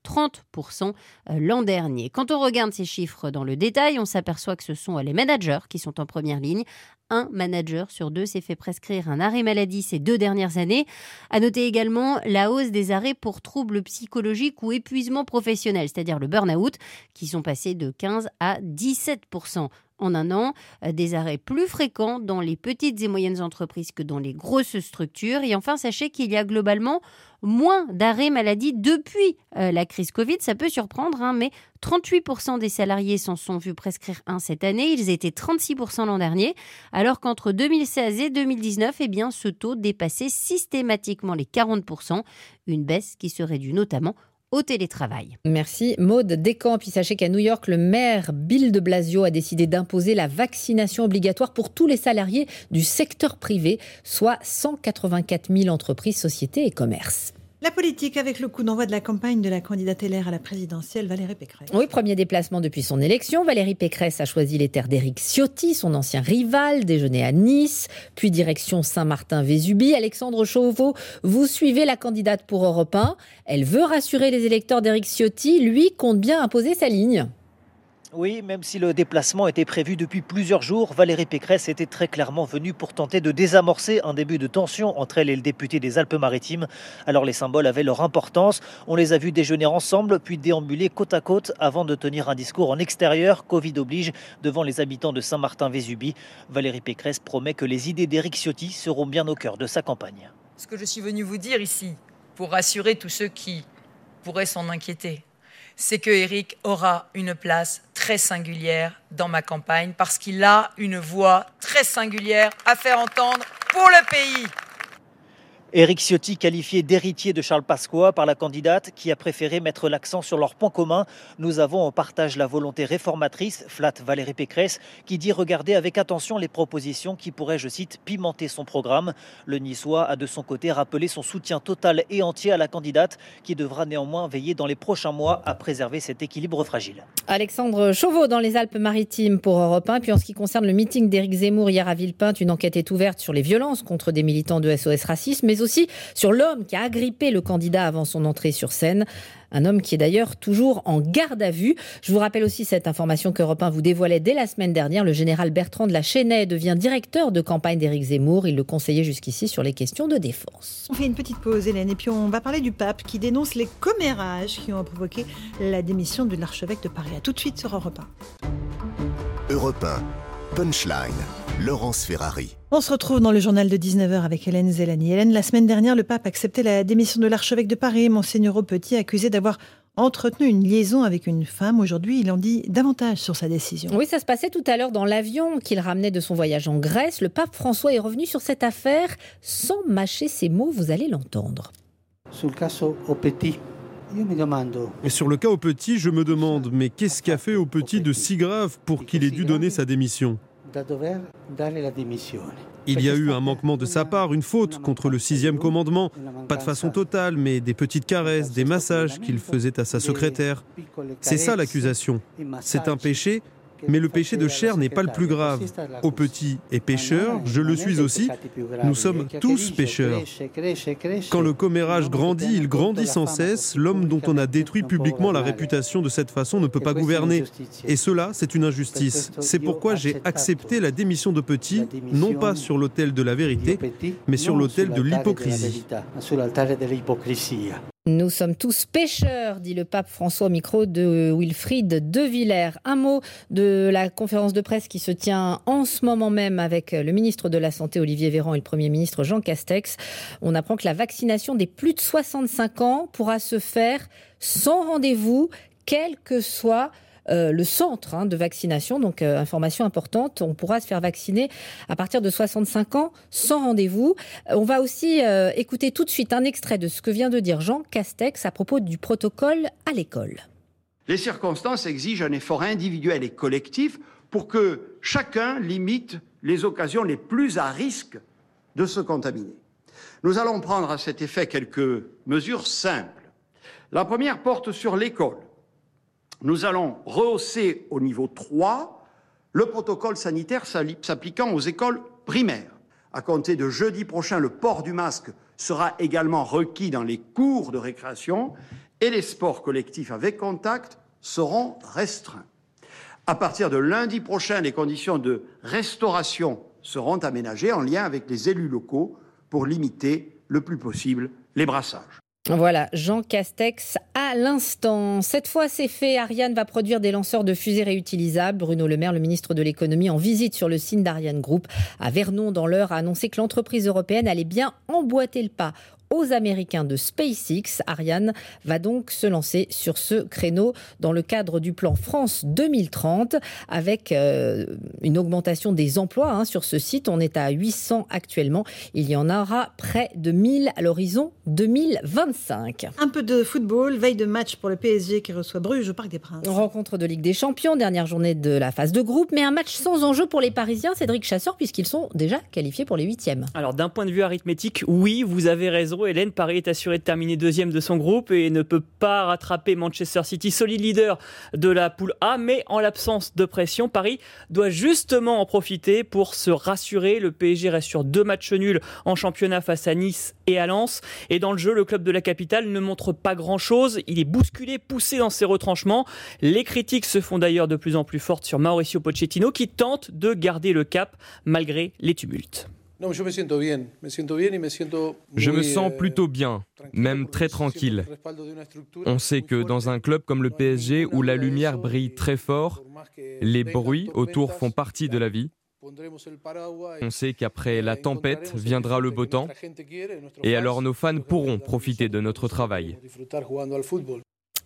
30% l'an dernier. Quand on regarde ces chiffres dans le détail, on s'aperçoit que ce sont les managers qui sont en première ligne. Un manager sur 2 s'est fait prescrire un arrêt maladie ces 2 dernières années. À noter également la hausse des arrêts pour troubles psychologiques ou épuisement professionnel, c'est-à-dire le burn-out, qui sont passés de 15 à 17% en un an. Des arrêts plus fréquents dans les petites et moyennes entreprises que dans les grosses structures. Et enfin, sachez qu'il y a globalement moins d'arrêts maladie depuis la crise Covid. Ça peut surprendre, mais 38% des salariés s'en sont vus prescrire un cette année. Ils étaient 36% l'an dernier, alors qu'entre 2016 et 2019, ce taux dépassait systématiquement les 40%. Une baisse qui serait due notamment au télétravail. Merci Maud Descamps. Puis sachez qu'à New York, le maire Bill de Blasio a décidé d'imposer la vaccination obligatoire pour tous les salariés du secteur privé, soit 184 000 entreprises, sociétés et commerces. La politique avec le coup d'envoi de la campagne de la candidate LR à la présidentielle, Valérie Pécresse. Oui, premier déplacement depuis son élection. Valérie Pécresse a choisi les terres d'Éric Ciotti, son ancien rival, déjeuner à Nice, puis direction Saint-Martin-Vésubie. Alexandre Chauveau, vous suivez la candidate pour Europe 1. Elle veut rassurer les électeurs d'Éric Ciotti. Lui compte bien imposer sa ligne. Oui, même si le déplacement était prévu depuis plusieurs jours, Valérie Pécresse était très clairement venue pour tenter de désamorcer un début de tension entre elle et le député des Alpes-Maritimes. Alors les symboles avaient leur importance. On les a vus déjeuner ensemble, puis déambuler côte à côte avant de tenir un discours en extérieur, Covid oblige, devant les habitants de Saint-Martin-Vésubie. Valérie Pécresse promet que les idées d'Éric Ciotti seront bien au cœur de sa campagne. Ce que je suis venue vous dire ici, pour rassurer tous ceux qui pourraient s'en inquiéter, c'est que Éric aura une place très singulière dans ma campagne parce qu'il a une voix très singulière à faire entendre pour le pays. Éric Ciotti, qualifié d'héritier de Charles Pasqua par la candidate qui a préféré mettre l'accent sur leur point commun. Nous avons en partage la volonté réformatrice, flatte Valérie Pécresse, qui dit regarder avec attention les propositions qui pourraient, je cite, pimenter son programme. Le Niçois a de son côté rappelé son soutien total et entier à la candidate qui devra néanmoins veiller dans les prochains mois à préserver cet équilibre fragile. Alexandre Chauveau dans les Alpes-Maritimes pour Europe 1. Puis en ce qui concerne le meeting d'Éric Zemmour hier à Villepinte, une enquête est ouverte sur les violences contre des militants de SOS Racisme, mais aussi sur l'homme qui a agrippé le candidat avant son entrée sur scène. Un homme qui est d'ailleurs toujours en garde à vue. Je vous rappelle aussi cette information qu'Europe 1 vous dévoilait dès la semaine dernière. Le général Bertrand de la Chênaie devient directeur de campagne d'Éric Zemmour. Il le conseillait jusqu'ici sur les questions de défense. On fait une petite pause, Hélène, et puis on va parler du pape qui dénonce les commérages qui ont provoqué la démission de l'archevêque de Paris. À tout de suite sur Europe 1. Europe 1, Punchline, Laurence Ferrari. On se retrouve dans le journal de 19h avec Hélène Zellani. Hélène, la semaine dernière, le pape acceptait la démission de l'archevêque de Paris, Monseigneur Aupetit, accusé d'avoir entretenu une liaison avec une femme. Aujourd'hui, il en dit davantage sur sa décision. Oui, ça se passait tout à l'heure dans l'avion qu'il ramenait de son voyage en Grèce. Le pape François est revenu sur cette affaire sans mâcher ses mots, vous allez l'entendre. Sur le cas Aupetit. Et sur le cas Aupetit, je me demande, mais qu'est-ce qu'a fait Aupetit de si grave pour qu'il ait dû donner sa démission ? Il y a eu un manquement de sa part, une faute contre le 6e commandement. Pas de façon totale, mais des petites caresses, des massages qu'il faisait à sa secrétaire. C'est ça l'accusation. C'est un péché, mais le péché de chair n'est pas le plus grave. Aupetit est pécheur, je le suis aussi. Nous sommes tous pécheurs. Quand le commérage grandit, il grandit sans cesse. L'homme dont on a détruit publiquement la réputation de cette façon ne peut pas gouverner. Et cela, c'est une injustice. C'est pourquoi j'ai accepté la démission d'Aupetit, non pas sur l'autel de la vérité, mais sur l'autel de l'hypocrisie. Nous sommes tous pécheurs, dit le pape François au micro de Wilfried De Villers. Un mot de la conférence de presse qui se tient en ce moment même avec le ministre de la Santé Olivier Véran et le Premier ministre Jean Castex. On apprend que la vaccination des plus de 65 ans pourra se faire sans rendez-vous, quel que soit le centre de vaccination. Donc, information importante, on pourra se faire vacciner à partir de 65 ans sans rendez-vous. On va aussi écouter tout de suite un extrait de ce que vient de dire Jean Castex à propos du protocole à l'école. Les circonstances exigent un effort individuel et collectif pour que chacun limite les occasions les plus à risque de se contaminer. Nous allons prendre à cet effet quelques mesures simples. La première porte sur l'école. Nous allons rehausser au niveau 3 le protocole sanitaire s'appliquant aux écoles primaires. À compter de jeudi prochain, le port du masque sera également requis dans les cours de récréation et les sports collectifs avec contact seront restreints. À partir de lundi prochain, les conditions de restauration seront aménagées en lien avec les élus locaux pour limiter le plus possible les brassages. Voilà, Jean Castex à l'instant. Cette fois, c'est fait. Ariane va produire des lanceurs de fusées réutilisables. Bruno Le Maire, le ministre de l'économie, en visite sur le site d'Ariane Group à Vernon dans l'Eure, a annoncé que l'entreprise européenne allait bien emboîter le pas aux Américains de SpaceX. Ariane va donc se lancer sur ce créneau dans le cadre du plan France 2030 avec une augmentation des emplois sur ce site. On est à 800 actuellement. Il y en aura près de 1000 à l'horizon 2025. Un peu de football, veille de match pour le PSG qui reçoit Bruges au Parc des Princes. Rencontre de Ligue des Champions, dernière journée de la phase de groupe, mais un match sans enjeu pour les Parisiens, Cédric Chasseur, puisqu'ils sont déjà qualifiés pour les 8e. Alors d'un point de vue arithmétique, oui, vous avez raison Hélène, Paris est assuré de terminer 2e de son groupe et ne peut pas rattraper Manchester City, solide leader de la poule A, mais en l'absence de pression, Paris doit justement en profiter pour se rassurer. Le PSG reste sur 2 matchs nuls en championnat face à Nice et à Lens. Et dans le jeu, le club de la capitale ne montre pas grand-chose. Il est bousculé, poussé dans ses retranchements. Les critiques se font d'ailleurs de plus en plus fortes sur Mauricio Pochettino qui tente de garder le cap malgré les tumultes. Je me sens plutôt bien, même très tranquille. On sait que dans un club comme le PSG où la lumière brille très fort, les bruits autour font partie de la vie. On sait qu'après la tempête viendra le beau temps et alors nos fans pourront profiter de notre travail.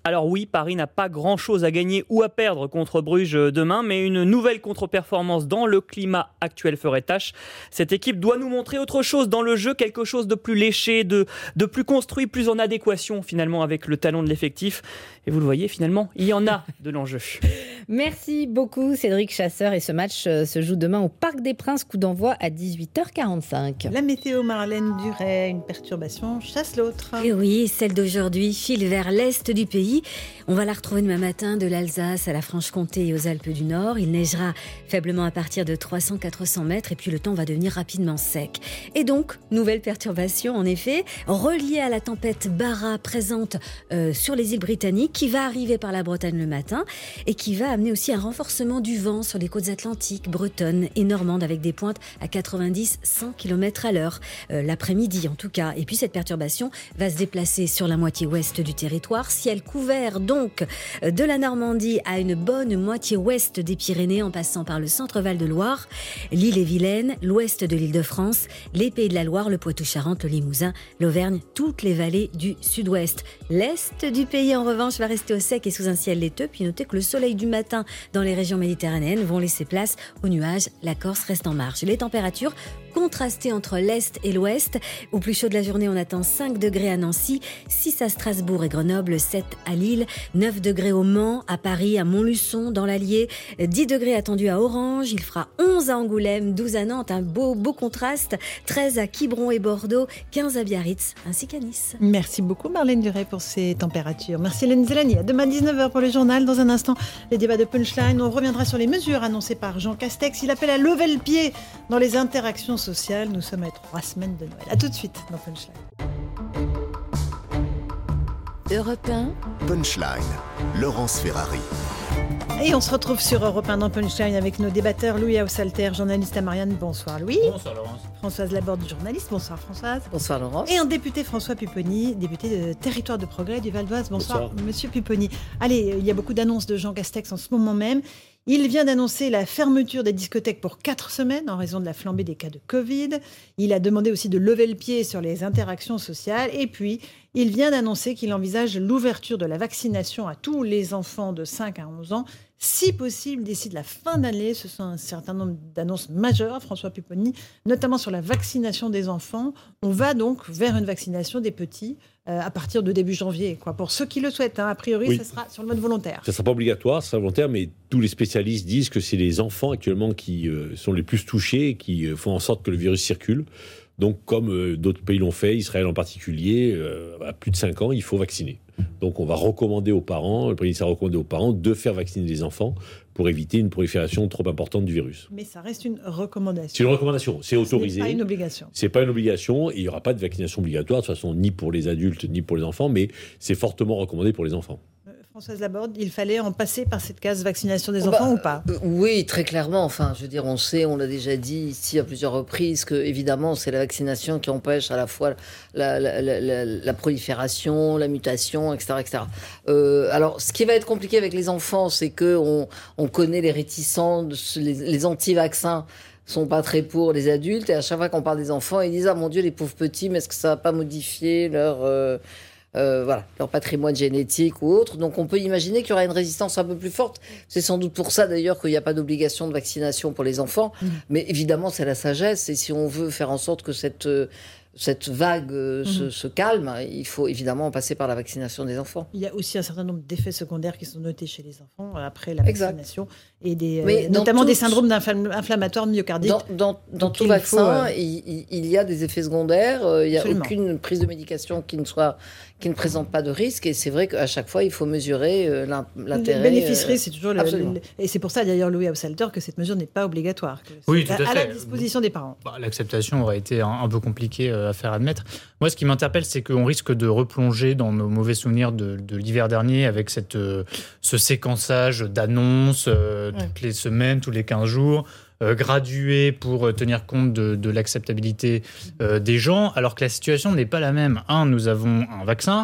Alors oui, Paris n'a pas grand-chose à gagner ou à perdre contre Bruges demain, mais une nouvelle contre-performance dans le climat actuel ferait tâche. Cette équipe doit nous montrer autre chose dans le jeu, quelque chose de plus léché, de plus construit, plus en adéquation finalement avec le talent de l'effectif. Et vous le voyez, finalement, il y en a de l'enjeu. Merci beaucoup Cédric Chasseur, et ce match se joue demain au Parc des Princes, coup d'envoi à 18h45. La météo, Marlène Duret, une perturbation chasse l'autre. Et oui, celle d'aujourd'hui file vers l'est du pays. On va la retrouver demain matin de l'Alsace à la Franche-Comté et aux Alpes du Nord. Il neigera faiblement à partir de 300-400 mètres et puis le temps va devenir rapidement sec. Et donc, nouvelle perturbation en effet, reliée à la tempête Bara présente sur les îles britanniques, qui va arriver par la Bretagne le matin et qui va amener aussi un renforcement du vent sur les côtes atlantiques, bretonnes et normandes, avec des pointes à 90-100 km/h l'après-midi en tout cas. Et puis cette perturbation va se déplacer sur la moitié ouest du territoire, ciel couvert donc de la Normandie à une bonne moitié ouest des Pyrénées, en passant par le centre-Val de Loire, l'Ille-et-Vilaine, l'ouest de l'Île-de-France, les Pays de la Loire, le Poitou-Charentes, le Limousin, l'Auvergne, toutes les vallées du sud-ouest. L'est du pays en revanche va rester au sec et sous un ciel laiteux, puis notez que le soleil du matin dans les régions méditerranéennes vont laisser place aux nuages, la Corse reste en marge. Les températures contrastées entre l'Est et l'Ouest. Au plus chaud de la journée, on attend 5 degrés à Nancy, 6 à Strasbourg et Grenoble, 7 à Lille, 9 degrés au Mans, à Paris, à Montluçon, dans l'Allier, 10 degrés attendus à Orange, il fera 11 à Angoulême, 12 à Nantes, un beau contraste, 13 à Quiberon et Bordeaux, 15 à Biarritz, ainsi qu'à Nice. Merci beaucoup Marlène Duret pour ces températures. Merci Hélène Zélani. À demain 19h pour le journal. Dans un instant, les débats de Punchline. On reviendra sur les mesures annoncées par Jean Castex. Il appelle à lever le pied dans les interactions sociales. Nous sommes à 3 semaines de Noël. A tout de suite dans Punchline. Europe 1. Punchline. Laurence Ferrari. Et on se retrouve sur Europe 1 dans Punchline avec nos débatteurs Louis Haussalter, journaliste à Marianne. Bonsoir Louis. Bonsoir Laurence. Françoise Laborde, journaliste. Bonsoir Françoise. Bonsoir Laurence. Et un député François Pupponi, député de Territoire de Progrès du Val d'Oise. Bonsoir Monsieur Pupponi. Allez, il y a beaucoup d'annonces de Jean Castex en ce moment même. Il vient d'annoncer la fermeture des discothèques pour 4 semaines en raison de la flambée des cas de Covid. Il a demandé aussi de lever le pied sur les interactions sociales. Et puis, il vient d'annoncer qu'il envisage l'ouverture de la vaccination à tous les enfants de 5 à 11 ans, si possible d'ici de la fin d'année. Ce sont un certain nombre d'annonces majeures, François Pupponi, notamment sur la vaccination des enfants. On va donc vers une vaccination des petits à partir de début janvier. Pour ceux qui le souhaitent, a priori, ça sera sur le mode volontaire. Ça ne sera pas obligatoire, ça sera volontaire, mais tous les spécialistes disent que c'est les enfants actuellement qui sont les plus touchés et qui font en sorte que le virus circule. Donc, comme d'autres pays l'ont fait, Israël en particulier, à plus de 5 ans, il faut vacciner. Donc, on va recommander aux parents, le Premier ministre a recommandé aux parents de faire vacciner les enfants pour éviter une prolifération trop importante du virus. Mais ça reste une recommandation. C'est une recommandation, c'est autorisé. Ce n'est pas une obligation. C'est pas une obligation, et il n'y aura pas de vaccination obligatoire, de toute façon, ni pour les adultes, ni pour les enfants, mais c'est fortement recommandé pour les enfants. Françoise Laborde, il fallait en passer par cette case vaccination des enfants ou pas ? Oui, très clairement. Enfin, je veux dire, on l'a déjà dit ici à plusieurs reprises que, évidemment, c'est la vaccination qui empêche à la fois la prolifération, la mutation, etc., etc. Alors, ce qui va être compliqué avec les enfants, c'est que on connaît les réticents, les anti-vaccins sont pas très pour les adultes, et à chaque fois qu'on parle des enfants, ils disent « Ah mon Dieu, les pauvres petits, mais est-ce que ça va pas modifier leur patrimoine génétique ou autre ?» Donc on peut imaginer qu'il y aura une résistance un peu plus forte. C'est sans doute pour ça d'ailleurs qu'il n'y a pas d'obligation de vaccination pour les enfants. Mais évidemment, c'est la sagesse. Et si on veut faire en sorte que cette vague se calme, il faut évidemment passer par la vaccination des enfants. Il y a aussi un certain nombre d'effets secondaires qui sont notés chez les enfants après la vaccination, et notamment des syndromes inflammatoires myocardiques. Dans tout vaccin, il y a des effets secondaires, il n'y a aucune prise de médication qui ne présente pas de risque, et c'est vrai qu'à chaque fois, il faut mesurer l'intérêt. Le bénéfice-risque, c'est toujours et c'est pour ça d'ailleurs, Louis Haussalter, que cette mesure n'est pas obligatoire. Oui, tout à fait. À la disposition des parents. L'acceptation aurait été un peu compliquée à faire admettre. Moi, ce qui m'interpelle, c'est qu'on risque de replonger dans nos mauvais souvenirs de l'hiver dernier avec ce séquençage d'annonces toutes les semaines, tous les 15 jours, gradué pour tenir compte de l'acceptabilité des gens, alors que la situation n'est pas la même. Nous avons un vaccin.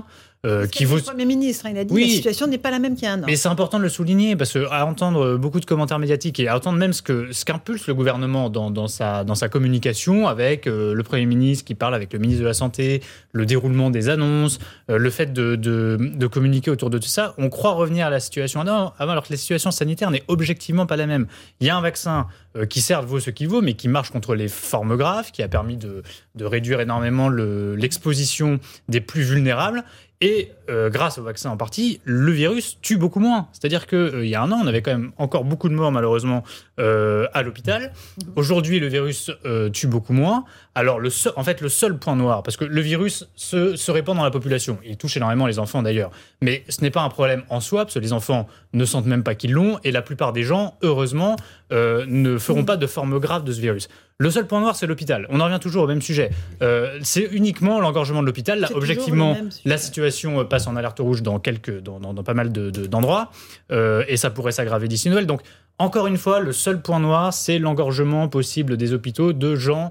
qui vaut... Le Premier ministre, il a dit que la situation n'est pas la même qu'il y a un an. Mais c'est important de le souligner, parce qu'à entendre beaucoup de commentaires médiatiques et à entendre même ce qu'impulse le gouvernement dans sa communication, avec le Premier ministre qui parle avec le ministre de la Santé, le déroulement des annonces, le fait de communiquer autour de tout ça, on croit revenir à la situation avant, alors que la situation sanitaire n'est objectivement pas la même. Il y a un vaccin qui certes vaut ce qu'il vaut, mais qui marche contre les formes graves, qui a permis de réduire énormément l'exposition des plus vulnérables. Et grâce au vaccin en partie, le virus tue beaucoup moins. C'est-à-dire qu'il y a un an, on avait quand même encore beaucoup de morts malheureusement à l'hôpital. Aujourd'hui, le virus tue beaucoup moins. Alors le seul point noir, parce que le virus se répand dans la population. Il touche énormément les enfants d'ailleurs. Mais ce n'est pas un problème en soi, parce que les enfants ne sentent même pas qu'ils l'ont. Et la plupart des gens, heureusement, ne feront pas de forme grave de ce virus. Le seul point noir, c'est l'hôpital. On en revient toujours au même sujet. C'est uniquement l'engorgement de l'hôpital. Là, objectivement, la situation passe en alerte rouge dans pas mal d'endroits. Et ça pourrait s'aggraver d'ici Noël. Donc, encore une fois, le seul point noir, c'est l'engorgement possible des hôpitaux de gens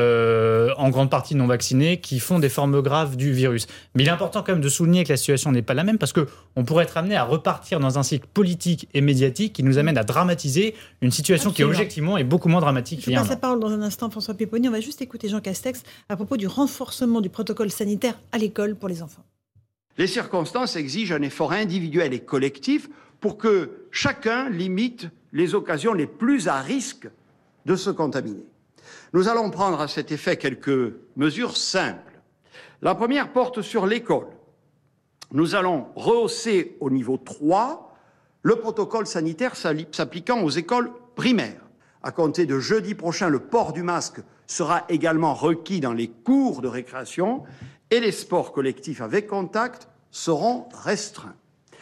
en grande partie non vaccinés qui font des formes graves du virus. Mais il est important quand même de souligner que la situation n'est pas la même, parce qu'on pourrait être amené à repartir dans un cycle politique et médiatique qui nous amène à dramatiser une situation qui objectivement est beaucoup moins dramatique. Je passe la parole dans un instant, François Pipponi. On va juste écouter Jean Castex à propos du renforcement du protocole sanitaire à l'école pour les enfants. Les circonstances exigent un effort individuel et collectif pour que chacun limite les occasions les plus à risque de se contaminer. Nous allons prendre à cet effet quelques mesures simples. La première porte sur l'école. Nous allons rehausser au niveau 3 le protocole sanitaire s'appliquant aux écoles primaires. À compter de jeudi prochain, le port du masque sera également requis dans les cours de récréation et les sports collectifs avec contact seront restreints.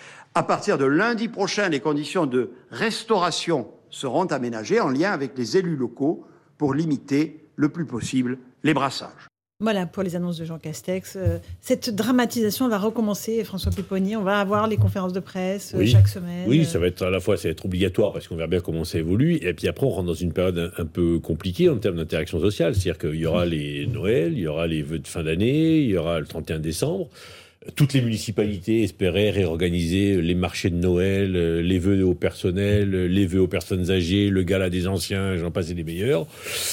À partir de lundi prochain, les conditions de restauration seront aménagées en lien avec les élus locaux pour limiter le plus possible les brassages. Voilà pour les annonces de Jean Castex. Cette dramatisation va recommencer, François Pipponi. On va avoir les conférences de presse chaque semaine. Oui, ça va être obligatoire parce qu'on verra bien comment ça évolue. Et puis après, on rentre dans une période un peu compliquée en termes d'interaction sociale. C'est-à-dire qu'il y aura les Noël, il y aura les vœux de fin d'année, il y aura le 31 décembre. Toutes les municipalités espéraient réorganiser les marchés de Noël, les vœux au personnel, les vœux aux personnes âgées, le gala des anciens, j'en passe les meilleurs.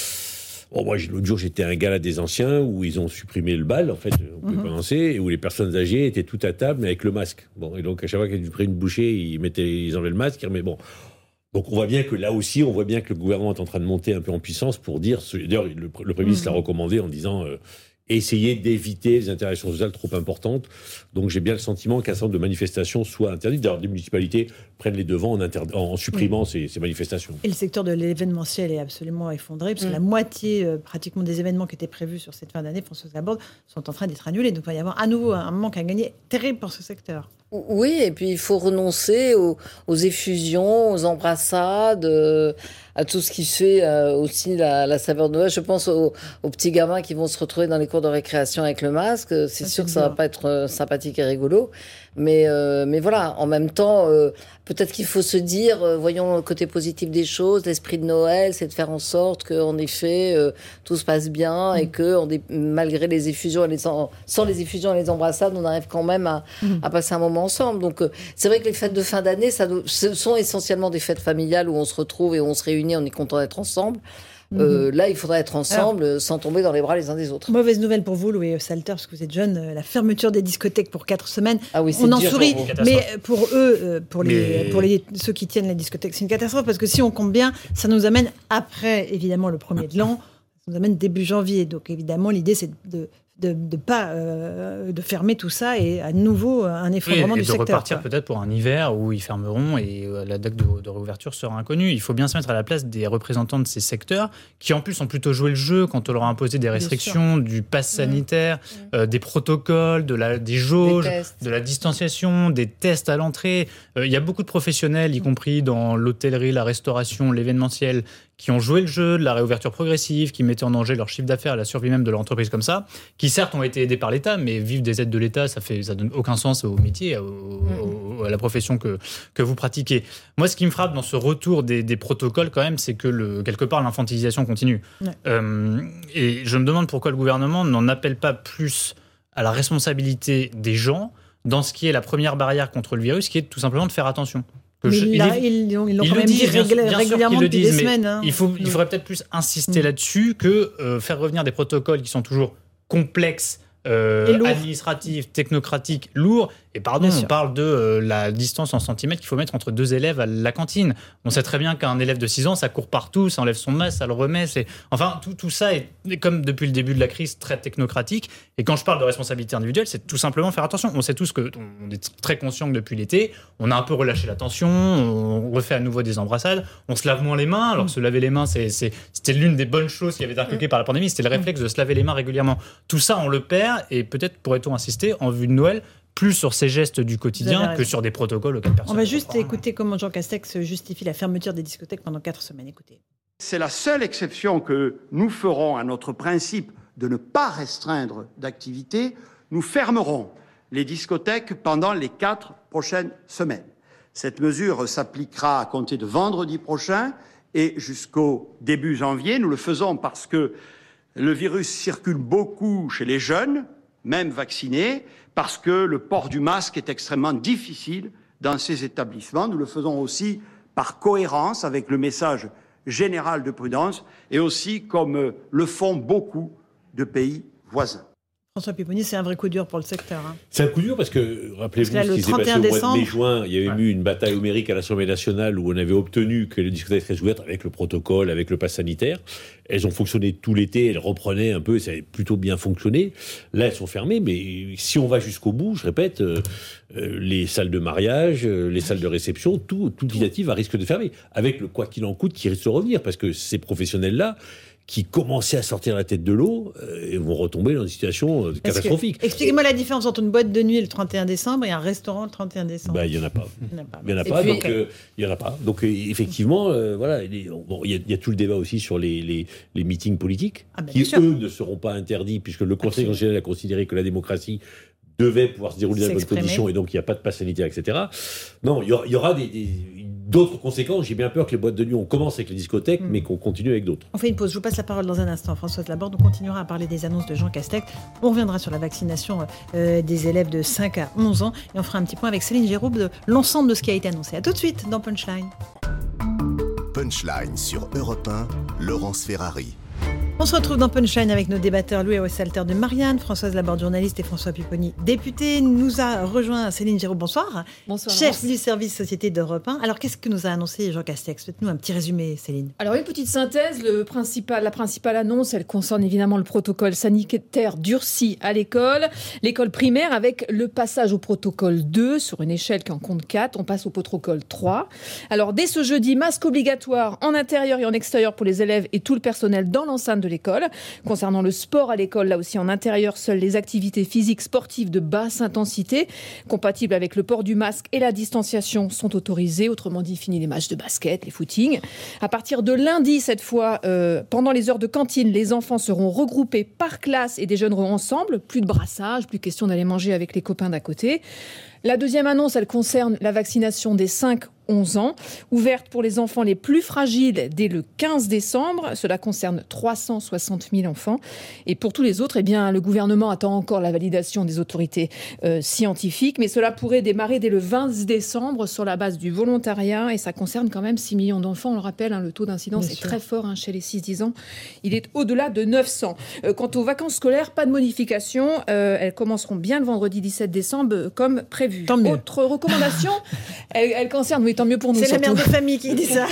Bon, moi, l'autre jour, j'étais à un gala des anciens où ils ont supprimé le bal, en fait, on pouvait pas danser, et où les personnes âgées étaient toutes à table, mais avec le masque. Bon, et donc, à chaque fois qu'ils prenaient une bouchée, ils enlevaient le masque, mais bon. Donc, on voit bien que là aussi, on voit bien que le gouvernement est en train de monter un peu en puissance pour dire, d'ailleurs, le Premier ministre l'a recommandé en disant, essayer d'éviter les interactions sociales trop importantes. Donc j'ai bien le sentiment qu'un certain nombre de manifestations soient interdites. D'ailleurs, des municipalités prennent les devants en supprimant ces manifestations. Et le secteur de l'événementiel est absolument effondré, parce que la moitié pratiquement des événements qui étaient prévus sur cette fin d'année, Françoise Laborde, sont en train d'être annulés. Donc il va y avoir à nouveau un manque à gagner terrible pour ce secteur. Oui, et puis il faut renoncer aux effusions, aux embrassades, à tout ce qui fait aussi la saveur de Noël. Je pense aux petits gamins qui vont se retrouver dans les cours de récréation avec le masque. C'est sûr que ça va pas être sympathique et rigolo. Mais voilà, en même temps, peut-être qu'il faut se dire, voyons le côté positif des choses. L'esprit de Noël, c'est de faire en sorte qu'en effet, tout se passe bien et que malgré les effusions sans les effusions et les embrassades, on arrive quand même à passer un moment ensemble. Donc, c'est vrai que les fêtes de fin d'année, ce sont essentiellement des fêtes familiales où on se retrouve et où on se réunit, on est content d'être ensemble. Là, il faudrait être ensemble sans tomber dans les bras les uns des autres. Mauvaise nouvelle pour vous, Louis Salter, parce que vous êtes jeune. La fermeture des discothèques pour 4 semaines. Ah oui, on en sourit, mais pour eux, ceux qui tiennent les discothèques, c'est une catastrophe, parce que si on compte bien, ça nous amène après, évidemment, le premier de l'an, ça nous amène début janvier. Donc, évidemment, l'idée, c'est de fermer tout ça et à nouveau un effondrement du secteur. Et de repartir peut-être pour un hiver où ils fermeront et la date de réouverture sera inconnue. Il faut bien se mettre à la place des représentants de ces secteurs qui en plus ont plutôt joué le jeu quand on leur a imposé des restrictions, du pass sanitaire, des protocoles, des jauges, de la distanciation, des tests à l'entrée. Il y a beaucoup de professionnels, y compris dans l'hôtellerie, la restauration, l'événementiel, qui ont joué le jeu de la réouverture progressive, qui mettaient en danger leur chiffre d'affaires et la survie même de leur entreprise comme ça, qui certes ont été aidés par l'État, mais vivre des aides de l'État, ça donne aucun sens au métier, à la profession que vous pratiquez. Moi, ce qui me frappe dans ce retour des protocoles, quand même, c'est que quelque part, l'infantilisation continue. Et je me demande pourquoi le gouvernement n'en appelle pas plus à la responsabilité des gens, dans ce qui est la première barrière contre le virus, qui est tout simplement de faire attention. Mais ils l'ont quand même dit régulièrement depuis des semaines. Hein. Il faudrait peut-être plus insister là-dessus que faire revenir des protocoles qui sont toujours complexes, administratifs, technocratiques, lourds. Et pardon, on parle de la distance en centimètres qu'il faut mettre entre 2 élèves à la cantine. On sait très bien qu'un élève de 6 ans, ça court partout, ça enlève son masque, ça le remet. Enfin, tout ça est, comme depuis le début de la crise, très technocratique. Et quand je parle de responsabilité individuelle, c'est tout simplement faire attention. On sait tous qu'on est très conscient que depuis l'été, on a un peu relâché la tension, on refait à nouveau des embrassades, on se lave moins les mains. Alors se laver les mains, c'était l'une des bonnes choses qui avait été inculquée par la pandémie, c'était le réflexe de se laver les mains régulièrement. Tout ça, on le perd, et peut-être pourrait-on insister, en vue de Noël, plus sur ces gestes du quotidien que sur des protocoles auxquels personne. On va juste écouter comment Jean Castex justifie la fermeture des discothèques pendant 4 semaines. Écoutez. C'est la seule exception que nous ferons à notre principe de ne pas restreindre d'activité. Nous fermerons les discothèques pendant les 4 prochaines semaines. Cette mesure s'appliquera à compter de vendredi prochain et jusqu'au début janvier. Nous le faisons parce que le virus circule beaucoup chez les jeunes, même vaccinés, parce que le port du masque est extrêmement difficile dans ces établissements. Nous le faisons aussi par cohérence avec le message général de prudence et aussi comme le font beaucoup de pays voisins. François Pupponi, c'est un vrai coup dur pour le secteur. Hein. C'est un coup dur parce que, rappelez-vous, ce qui s'est passé au mois de mai-juin, il y avait eu une bataille homérique à l'Assemblée nationale où on avait obtenu que les discothèques seraient ouvertes avec le protocole, avec le pass sanitaire. Elles ont fonctionné tout l'été, elles reprenaient un peu, ça avait plutôt bien fonctionné. Là, elles sont fermées, mais si on va jusqu'au bout, je répète, les salles de mariage, les salles de réception, tout initiative à risque de fermer. Avec le quoi qu'il en coûte qui risque de revenir, parce que ces professionnels-là, qui commençaient à sortir la tête de l'eau vont retomber dans une situation catastrophique. Expliquez-moi la différence entre une boîte de nuit le 31 décembre et un restaurant le 31 décembre. Il n'y en a pas. Il n'y en a pas. Donc, effectivement, voilà, il y a tout le débat aussi sur les meetings politiques, qui, eux, ne seront pas interdits, puisque le Conseil constitutionnel a considéré que la démocratie devait pouvoir se dérouler dans de bonnes conditions, et donc il n'y a pas de passe sanitaire, etc. Non, il y aura d'autres conséquences. J'ai bien peur que les boîtes de nuit, on commence avec les discothèques, mais qu'on continue avec d'autres. On fait une pause. Je vous passe la parole dans un instant. Françoise Laborde, on continuera à parler des annonces de Jean Castex. On reviendra sur la vaccination des élèves de 5 à 11 ans. Et on fera un petit point avec Céline Géraud de l'ensemble de ce qui a été annoncé. À tout de suite dans Punchline. Punchline sur Europe 1, Laurence Ferrari. On se retrouve dans Punchline avec nos débatteurs Louis Salter de Marianne, Françoise Laborde, journaliste, et François Pupponi, député. Nous a rejoint Céline Géraud, bonsoir. Bonsoir. Chef du service Société d'Europe 1. Alors, qu'est-ce que nous a annoncé Jean Castex ? Faites-nous un petit résumé, Céline. Alors, une petite synthèse. La principale annonce, elle concerne évidemment le protocole sanitaire durci à l'école primaire, avec le passage au protocole 2 sur une échelle qui en compte 4. On passe au protocole 3. Alors, dès ce jeudi, masque obligatoire en intérieur et en extérieur pour les élèves et tout le personnel dans l'enceinte de l'école. Concernant le sport à l'école, là aussi en intérieur, seules les activités physiques sportives de basse intensité, compatibles avec le port du masque et la distanciation, sont autorisées. Autrement dit, fini les matchs de basket, les footings. À partir de lundi, cette fois, pendant les heures de cantine, les enfants seront regroupés par classe et déjeuneront ensemble. Plus de brassage, plus question d'aller manger avec les copains d'à côté. La deuxième annonce, elle concerne la vaccination des 5-11 ans, ouverte pour les enfants les plus fragiles dès le 15 décembre. Cela concerne 360 000 enfants. Et pour tous les autres, le gouvernement attend encore la validation des autorités scientifiques. Mais cela pourrait démarrer dès le 20 décembre sur la base du volontariat. Et ça concerne quand même 6 millions d'enfants. On le rappelle, le taux d'incidence est très fort chez les 6-10 ans. Il est au-delà de 900. Quant aux vacances scolaires, pas de modification. Elles commenceront bien le vendredi 17 décembre comme prévu. Autre recommandation, elle concerne, oui, tant mieux pour nous. C'est surtout. la mère de famille qui dit ça.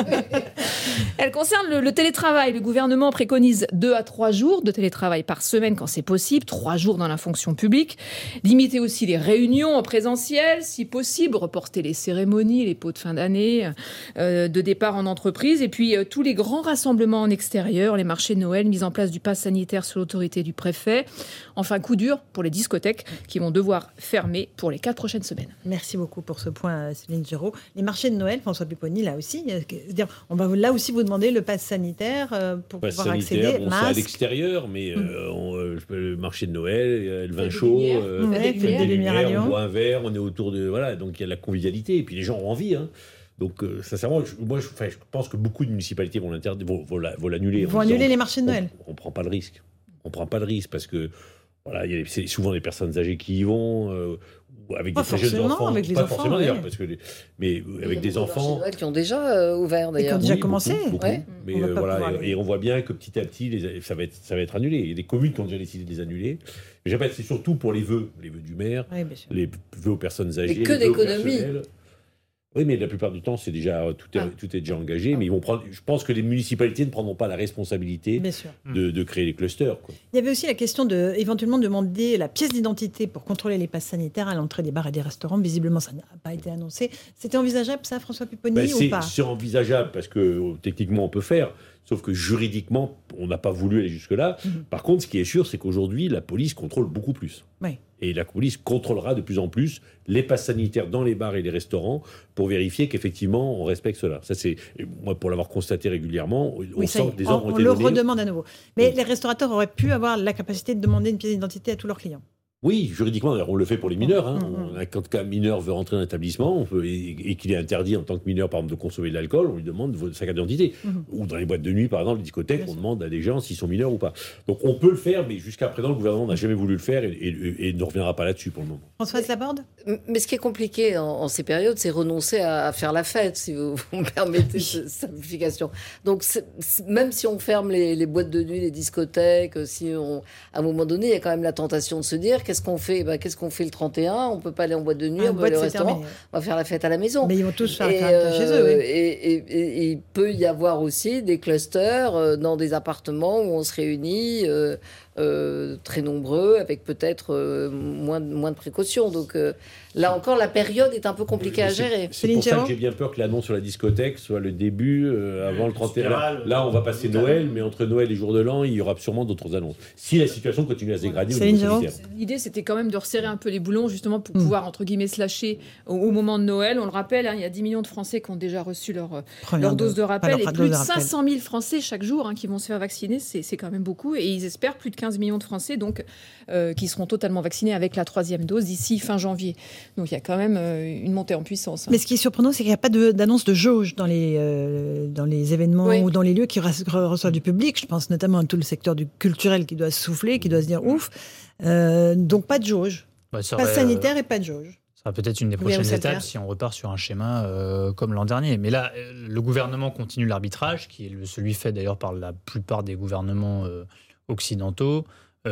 Elle concerne le télétravail. Le gouvernement préconise 2 à 3 jours de télétravail par semaine quand c'est possible, 3 jours dans la fonction publique. Limiter aussi les réunions en présentiel, si possible, reporter les cérémonies, les pots de fin d'année, de départ en entreprise, et puis tous les grands rassemblements en extérieur, les marchés de Noël, mise en place du pass sanitaire sous l'autorité du préfet. Enfin, coup dur pour les discothèques qui vont devoir fermer pour les 4 prochaines semaines. Merci beaucoup pour ce point, Céline Géraud. Les marchés de Noël, François Pupponi, là aussi, on va là aussi vous demander le pass sanitaire pour pouvoir accéder. Bon, c'est à l'extérieur, mais le marché de Noël, le vin chaud, des lumières à Lyon. On boit un verre, on est autour de donc il y a la convivialité et puis les gens ont envie. Donc, sincèrement, je pense que beaucoup de municipalités vont l'annuler. Ils vont annuler les marchés de Noël. On ne prend pas le risque. On prend pas le risque parce que Voilà, c'est souvent des personnes âgées qui y vont, avec pas des très jeunes enfants. Avec les pas enfants, forcément d'ailleurs, ouais. mais avec des enfants. Qui ont déjà ouvert d'ailleurs. Qui ont déjà commencé. Beaucoup. Ouais. Mais et on voit bien que petit à petit, ça va être annulé. Il y a des communes qui ont déjà décidé de les annuler. Mais j'appelle, c'est surtout pour les vœux du maire, les vœux aux personnes âgées. Et que les vœux d'économie. personnels. Oui, mais la plupart du temps, c'est déjà tout est déjà engagé. Mais ils vont prendre. Je pense que les municipalités ne prendront pas la responsabilité de créer les clusters, quoi. Il y avait aussi la question de éventuellement demander la pièce d'identité pour contrôler les passes sanitaires à l'entrée des bars et des restaurants. Visiblement, ça n'a pas été annoncé. C'était envisageable, ça, François Pupponi, ou pas? C'est envisageable parce que techniquement, on peut faire. Sauf que juridiquement, on n'a pas voulu aller jusque-là. Par contre, ce qui est sûr, c'est qu'aujourd'hui, la police contrôle beaucoup plus. Oui. Et la police contrôlera de plus en plus les passes sanitaires dans les bars et les restaurants pour vérifier qu'effectivement, on respecte cela. Ça, c'est, moi, pour l'avoir constaté régulièrement, on sent que des ordres ont été donnés. On le redemande à nouveau. Mais les restaurateurs auraient pu avoir la capacité de demander une pièce d'identité à tous leurs clients. Oui, juridiquement, on le fait pour les mineurs. Quand un mineur veut rentrer dans un établissement et qu'il est interdit en tant que mineur, par exemple, de consommer de l'alcool, on lui demande sa carte d'identité. Ou dans les boîtes de nuit, par exemple, les discothèques, on demande à des gens s'ils sont mineurs ou pas. Donc on peut le faire, mais jusqu'à présent, le gouvernement n'a jamais voulu le faire et ne reviendra pas là-dessus pour le moment. Françoise Laborde ? Mais ce qui est compliqué en ces périodes, c'est renoncer à faire la fête, si vous me permettez cette simplification. Donc même si on ferme les boîtes de nuit, les discothèques, à un moment donné, il y a quand même la tentation de se dire qu'est-ce qu'on fait le 31 ? On ne peut pas aller en boîte de nuit, on peut aller au restaurant, on va faire la fête à la maison. Mais ils vont tous faire la fête chez eux. Oui. Et il peut y avoir aussi des clusters dans des appartements où on se réunit très nombreux, avec peut-être moins de précautions. Donc là encore, la période est un peu compliquée à gérer. C'est pour ça que j'ai bien peur que l'annonce sur la discothèque soit le début avant le 31. Là, on va passer Noël, mais entre Noël et Jour de l'An, il y aura sûrement d'autres annonces. Si la situation continue à se dégrader au niveau sanitaire. L'idée, c'était quand même de resserrer un peu les boulons, justement, pour pouvoir, entre guillemets, se lâcher au moment de Noël. On le rappelle, il y a 10 millions de Français qui ont déjà reçu leur dose de rappel, et plus de 500 000 Français chaque jour qui vont se faire vacciner. C'est quand même beaucoup. Et ils espèrent plus de 15 millions de Français donc, qui seront totalement vaccinés avec la 3e dose d'ici fin janvier. Donc il y a quand même une montée en puissance. Mais ce qui est surprenant, c'est qu'il n'y a pas d'annonce de jauge dans les événements ou dans les lieux qui reçoivent du public. Je pense notamment à tout le secteur du culturel qui doit souffler, qui doit se dire ouf. Donc pas de jauge. Pas sanitaire et pas de jauge. Ça sera peut-être une des prochaines étapes si on repart sur un schéma comme l'an dernier. Mais là, le gouvernement continue l'arbitrage, qui est celui fait d'ailleurs par la plupart des gouvernements occidentaux,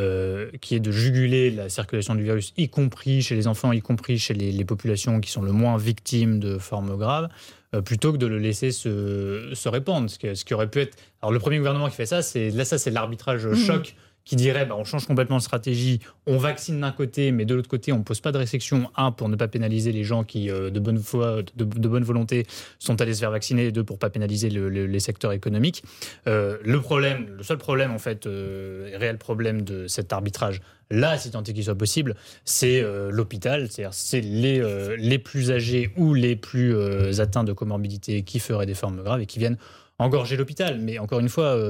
qui est de juguler la circulation du virus, y compris chez les enfants, y compris chez les populations qui sont le moins victimes de formes graves, plutôt que de le laisser se répandre. Ce qui aurait pu être... Alors le premier gouvernement qui fait ça, c'est l'arbitrage choc, qui dirait on change complètement de stratégie, on vaccine d'un côté, mais de l'autre côté, on ne pose pas de restriction, pour ne pas pénaliser les gens qui, de bonne foi, de bonne volonté, sont allés se faire vacciner, et 2, pour ne pas pénaliser les secteurs économiques. Le seul problème, en fait, réel problème de cet arbitrage, là, si tant est qu'il soit possible, c'est l'hôpital, c'est-à-dire c'est les plus âgés ou les plus atteints de comorbidité qui feraient des formes graves et qui viennent engorger l'hôpital. Mais encore une fois...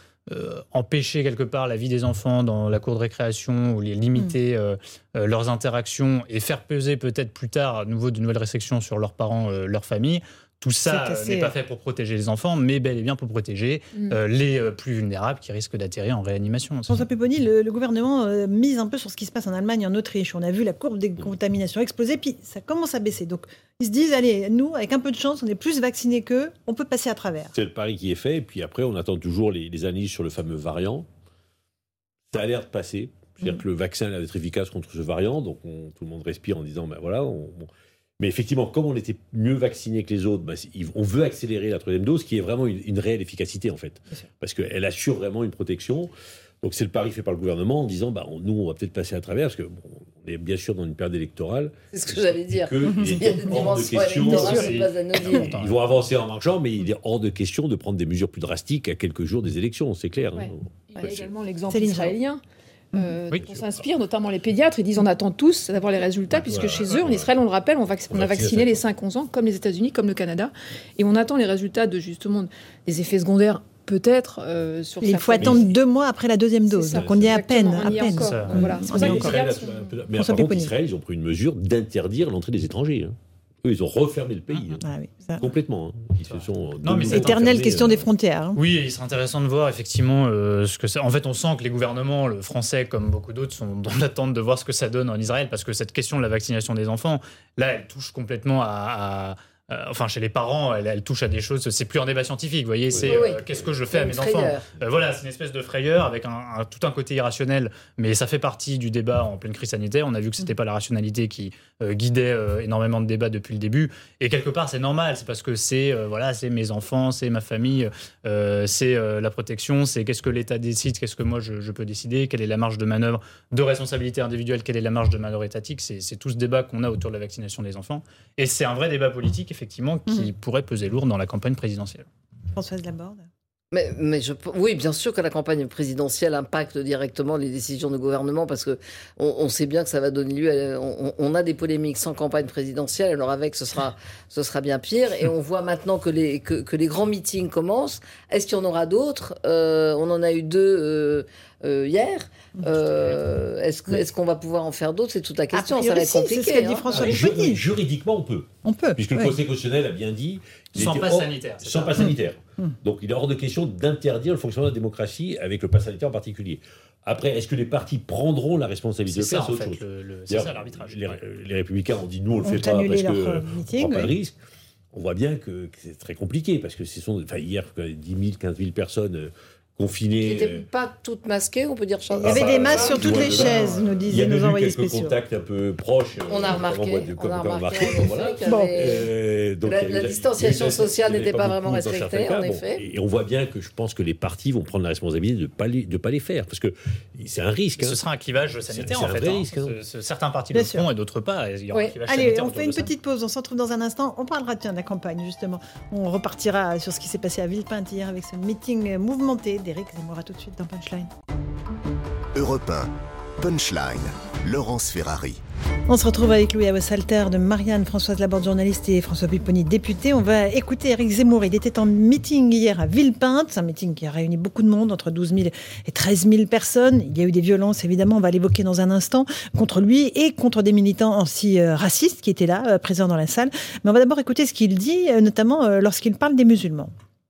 empêcher quelque part la vie des enfants dans la cour de récréation ou les limiter leurs interactions et faire peser peut-être plus tard à nouveau de nouvelles restrictions sur leurs parents, leur famille. Tout ça n'est pas fait pour protéger les enfants, mais bel et bien pour protéger les plus vulnérables qui risquent d'atterrir en réanimation. François Pupponi, le gouvernement mise un peu sur ce qui se passe en Allemagne et en Autriche. On a vu la courbe des contaminations exploser, puis ça commence à baisser. Donc ils se disent, allez, nous, avec un peu de chance, on est plus vaccinés qu'eux, on peut passer à travers. C'est le pari qui est fait, et puis après, on attend toujours les analyses sur le fameux variant. Ça a l'air de passer. C'est-à-dire que le vaccin a l'air d'être efficace contre ce variant, donc tout le monde respire en disant, voilà... Mais effectivement, comme on était mieux vaccinés que les autres, on veut accélérer la 3e dose, qui est vraiment une réelle efficacité, en fait. Parce qu'elle assure vraiment une protection. Donc c'est le pari fait par le gouvernement en disant, nous, on va peut-être passer à travers, parce qu'on est bien sûr dans une période électorale. C'est ce que j'allais dire. Il y a des dimensions électorales. Ils vont avancer en marchant, mais il est hors de question de prendre des mesures plus drastiques à quelques jours des élections, c'est clair. Ouais. Il y a également l'exemple israélien. On s'inspire, notamment les pédiatres, ils disent on attend tous d'avoir les résultats, puisque chez eux, en Israël, on le rappelle, on a vacciné les 5-11 ans, comme les États-Unis, comme le Canada, et on attend les résultats justement des effets secondaires, peut-être, sur il faut attendre 2 mois après la 2e dose, donc on y est à peine. Voilà. Mais par contre, Israël, ils ont pris une mesure d'interdire l'entrée des étrangers. Eux, ils ont refermé le pays. Ah oui, ça. Complètement. Ils se sont... Non, mais c'est éternelle question des frontières. Oui, il serait intéressant de voir effectivement ce que ça... En fait, on sent que les gouvernements, le français comme beaucoup d'autres, sont dans l'attente de voir ce que ça donne en Israël, parce que cette question de la vaccination des enfants, là, elle touche complètement enfin, chez les parents, elle touche à des choses. C'est plus un débat scientifique, vous voyez. C'est qu'est-ce que je fais à mes enfants. Voilà, c'est une espèce de frayeur avec tout un côté irrationnel, mais ça fait partie du débat en pleine crise sanitaire. On a vu que c'était pas la rationalité qui guidait énormément de débats depuis le début. Et quelque part, c'est normal. C'est parce que c'est mes enfants, c'est ma famille, c'est la protection, c'est qu'est-ce que l'État décide, qu'est-ce que moi je peux décider, quelle est la marge de manœuvre de responsabilité individuelle, quelle est la marge de manœuvre étatique. C'est tout ce débat qu'on a autour de la vaccination des enfants. Et c'est un vrai débat politique, effectivement, qui pourrait peser lourd dans la campagne présidentielle. Françoise Laborde. Oui, bien sûr que la campagne présidentielle impacte directement les décisions du gouvernement, parce que on sait bien que ça va donner lieu on a des polémiques sans campagne présidentielle, alors avec ce sera bien pire. Et on voit maintenant que les grands meetings commencent. Est-ce qu'il y en aura d'autres? On en a eu 2 hier. Est-ce qu'on va pouvoir en faire d'autres? C'est toute la question. Ça va être compliqué. C'est ce qu'a dit François Pupponi. Juridiquement, on peut. Puisque le Conseil constitutionnel a bien dit... Sans passe sanitaire. Sans passe sanitaire. Donc il est hors de question d'interdire le fonctionnement de la démocratie avec le passe sanitaire en particulier. Après, est-ce que les partis prendront la responsabilité de faire? C'est ça, en fait, c'est ça l'arbitrage. Les Républicains ont dit nous, on ne le fait pas parce qu'on ne prend pas de risque. On voit bien que c'est très compliqué parce que hier, 10 000, 15 000 personnes confinées. Qui n'étaient pas toutes masquées, on peut dire ça. Il y avait des masques sur toutes les chaises, nous disaient nos envoyés spéciaux. Il y a eu quelques contacts un peu proches. On a remarqué. La la distanciation sociale n'était pas vraiment respectée, en effet. Et on voit bien que je pense que les partis vont prendre la responsabilité de ne pas les faire, parce que c'est un risque. Ce sera un clivage sanitaire, en fait. C'est un vrai risque. Certains partis le feront et d'autres pas. Il y aura un clivage Allez, sanitaire. on fait une petite pause, on se retrouve dans un instant. On parlera de la campagne, justement. On repartira sur ce qui s'est passé à Villepinte hier avec ce meeting mouvementé d'Éric Zemmour. À tout de suite dans Punchline. Europe 1, Punchline, Laurence Ferrari. On se retrouve avec Louis Awassalter de Marianne, Françoise Laborde, journaliste, et François Pupponi, député. On va écouter Éric Zemmour. Il était en meeting hier à Villepinte. C'est un meeting qui a réuni beaucoup de monde, entre 12 000 et 13 000 personnes. Il y a eu des violences, évidemment, on va l'évoquer dans un instant, contre lui et contre des militants anti-racistes qui étaient là, présents dans la salle. Mais on va d'abord écouter ce qu'il dit, notamment lorsqu'il parle des musulmans.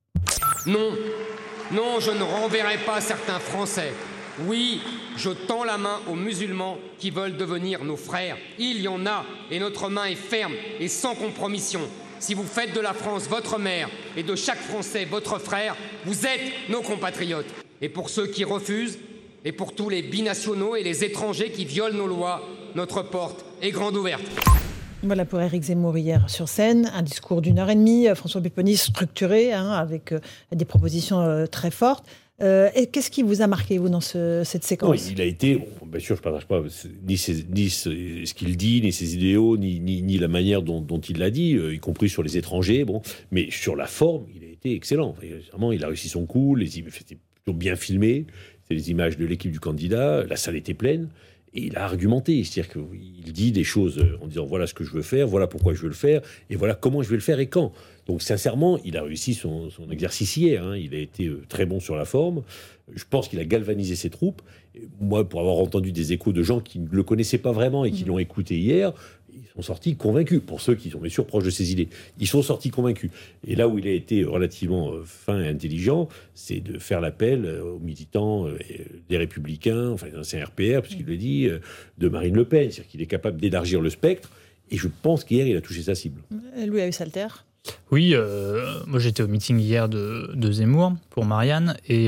Non, je ne renverrai pas certains Français. Oui, je tends la main aux musulmans qui veulent devenir nos frères. Il y en a, et notre main est ferme et sans compromission. Si vous faites de la France votre mère et de chaque Français votre frère, vous êtes nos compatriotes. Et pour ceux qui refusent, et pour tous les binationaux et les étrangers qui violent nos lois, notre porte est grande ouverte. Voilà pour Éric Zemmour hier sur scène, un discours d'1h30, François Pupponi structuré, avec des propositions très fortes. Et qu'est-ce qui vous a marqué, vous, dans cette séquence ? Il a été, bien sûr, je ne partage pas ni ce qu'il dit, ni ses idéaux, ni la manière dont il l'a dit, y compris sur les étrangers. Mais sur la forme, il a été excellent. Vraiment, il a réussi son coup, c'était plutôt bien filmé. C'est les images de l'équipe du candidat, la salle était pleine. Et il a argumenté, c'est-à-dire qu'il dit des choses en disant voilà ce que je veux faire, voilà pourquoi je veux le faire, et voilà comment je vais le faire et quand. Donc sincèrement, il a réussi son exercice hier, il a été très bon sur la forme, je pense qu'il a galvanisé ses troupes. Et moi, pour avoir entendu des échos de gens qui ne le connaissaient pas vraiment et qui l'ont écouté hier, ils sont sortis convaincus. Pour ceux qui sont bien sûr proches de ses idées, ils sont sortis convaincus. Et là où il a été relativement fin et intelligent, c'est de faire l'appel aux militants des Républicains, enfin des anciens RPR, puisqu'il le dit, de Marine Le Pen. C'est-à-dire qu'il est capable d'élargir le spectre. Et je pense qu'hier, il a touché sa cible. Louis Awassalter. Oui, moi j'étais au meeting hier de Zemmour pour Marianne. Et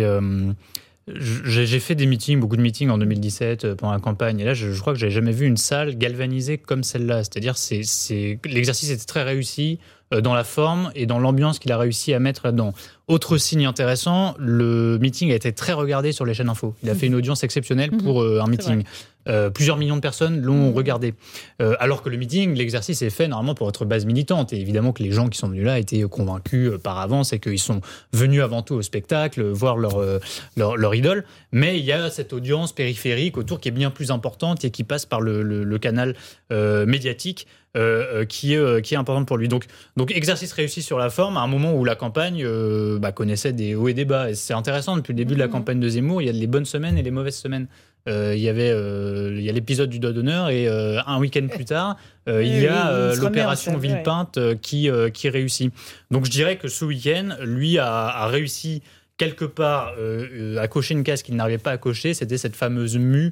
j'ai fait beaucoup de meetings en 2017 pendant la campagne, et là je crois que j'avais jamais vu une salle galvanisée comme celle-là. C'est-à-dire l'exercice était très réussi dans la forme et dans l'ambiance qu'il a réussi à mettre là-dedans. Autre signe intéressant, le meeting a été très regardé sur les chaînes info. Il a fait une audience exceptionnelle pour un meeting. Plusieurs millions de personnes l'ont regardé. Alors que le meeting, l'exercice est fait normalement pour votre base militante. Et évidemment que les gens qui sont venus là étaient convaincus par avance et qu'ils sont venus avant tout au spectacle, voir leur idole. Mais il y a cette audience périphérique autour qui est bien plus importante et qui passe par le canal médiatique qui est importante pour lui. Donc exercice réussi sur la forme, à un moment où la campagne connaissait des hauts et des bas. Et c'est intéressant, depuis le début de la campagne de Zemmour, il y a les bonnes semaines et les mauvaises semaines. Il y a l'épisode du doigt d'honneur et un week-end plus tard, il y a l'opération Villepinte qui réussit. Donc je dirais que ce week-end, lui a réussi quelque part à cocher une case qu'il n'arrivait pas à cocher, c'était cette fameuse mue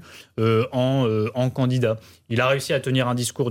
en candidat. Il a réussi à tenir un discours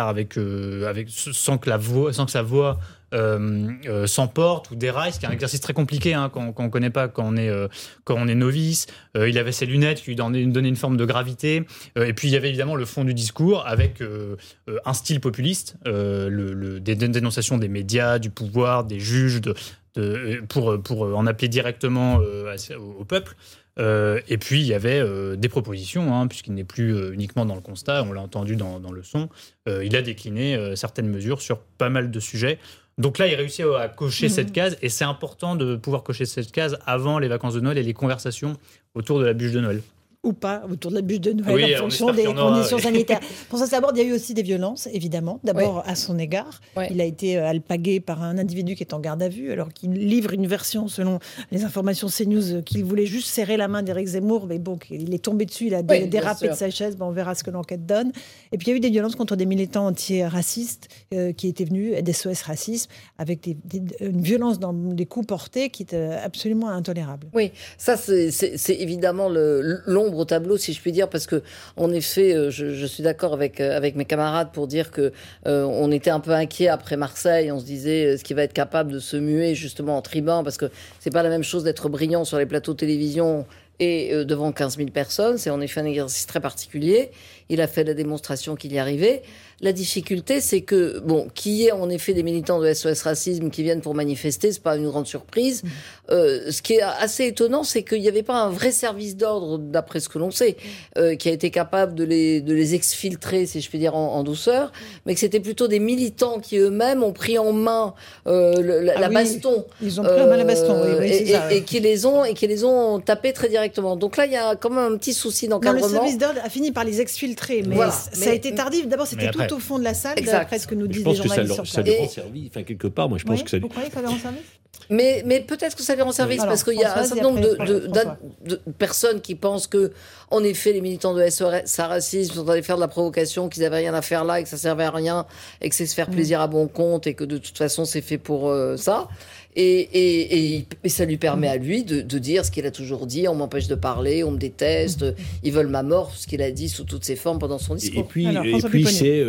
d'1h15 sans que sa voix s'emporte ou déraille, ce qui est un exercice très compliqué qu'on ne connaît pas quand on est novice. Il avait ses lunettes qui lui donnaient une forme de gravité. Et puis il y avait évidemment le fond du discours avec un style populiste, des dénonciations des médias, du pouvoir, des juges, pour en appeler directement au peuple. Et puis il y avait des propositions, puisqu'il n'est plus uniquement dans le constat, on l'a entendu dans le son. Il a décliné certaines mesures sur pas mal de sujets. Donc là, il réussit à cocher cette case, et c'est important de pouvoir cocher cette case avant les vacances de Noël et les conversations autour de la bûche de Noël. Ou pas, autour de la bûche de Noël, en fonction des conditions sanitaires. Pour ça, d'abord, il y a eu aussi des violences, évidemment. D'abord, à son égard. Il a été alpagué par un individu qui est en garde à vue, alors qu'il livre une version, selon les informations CNews, qu'il voulait juste serrer la main d'Éric Zemmour. Mais bon, il est tombé dessus, il a dérapé de sa chaise. On verra ce que l'enquête donne. Et puis, il y a eu des violences contre des militants anti-racistes qui étaient venus, d'SOS Racisme, avec une violence dans les coups portés qui est absolument intolérable. Oui, ça, c'est évidemment l'ombre au tableau, si je puis dire, parce que en effet, je suis d'accord avec mes camarades pour dire que on était un peu inquiet après Marseille. On se disait ce qui va être capable de se muer justement en tribun, parce que c'est pas la même chose d'être brillant sur les plateaux de télévision et devant 15 000 personnes. C'est en effet un exercice très particulier. Il a fait la démonstration qu'il y arrivait. La difficulté, c'est que, qu'il y ait en effet des militants de SOS Racisme qui viennent pour manifester, c'est pas une grande surprise. Ce qui est assez étonnant, c'est qu'il n'y avait pas un vrai service d'ordre, d'après ce que l'on sait, qui a été capable de les exfiltrer, si je puis dire, en douceur, mais que c'était plutôt des militants qui eux-mêmes ont pris en main la baston. Ils ont pris en main la baston, et qui les ont tapés très directement. Donc là, il y a quand même un petit souci d'encadrement. Le service d'ordre a fini par les exfiltrer, mais ça a été tardif. D'abord, c'était tout au fond de la salle, d'après ce que nous disent les journalistes sur place. Ça lui rend service, quelque part, moi je pense que ça... Vous croyez que ça lui rend service ? Mais peut-être que ça lui rend service, parce qu'il y a un certain nombre de personnes qui pensent que, en effet, les militants de SOS Racisme sont allés faire de la provocation, qu'ils n'avaient rien à faire là, et que ça servait à rien, et que c'est se faire plaisir à bon compte, et que de toute façon c'est fait pour ça. Et ça lui permet à lui de dire ce qu'il a toujours dit: on m'empêche de parler, on me déteste, ils veulent ma mort, ce qu'il a dit sous toutes ses formes pendant son discours. Et puis c'est,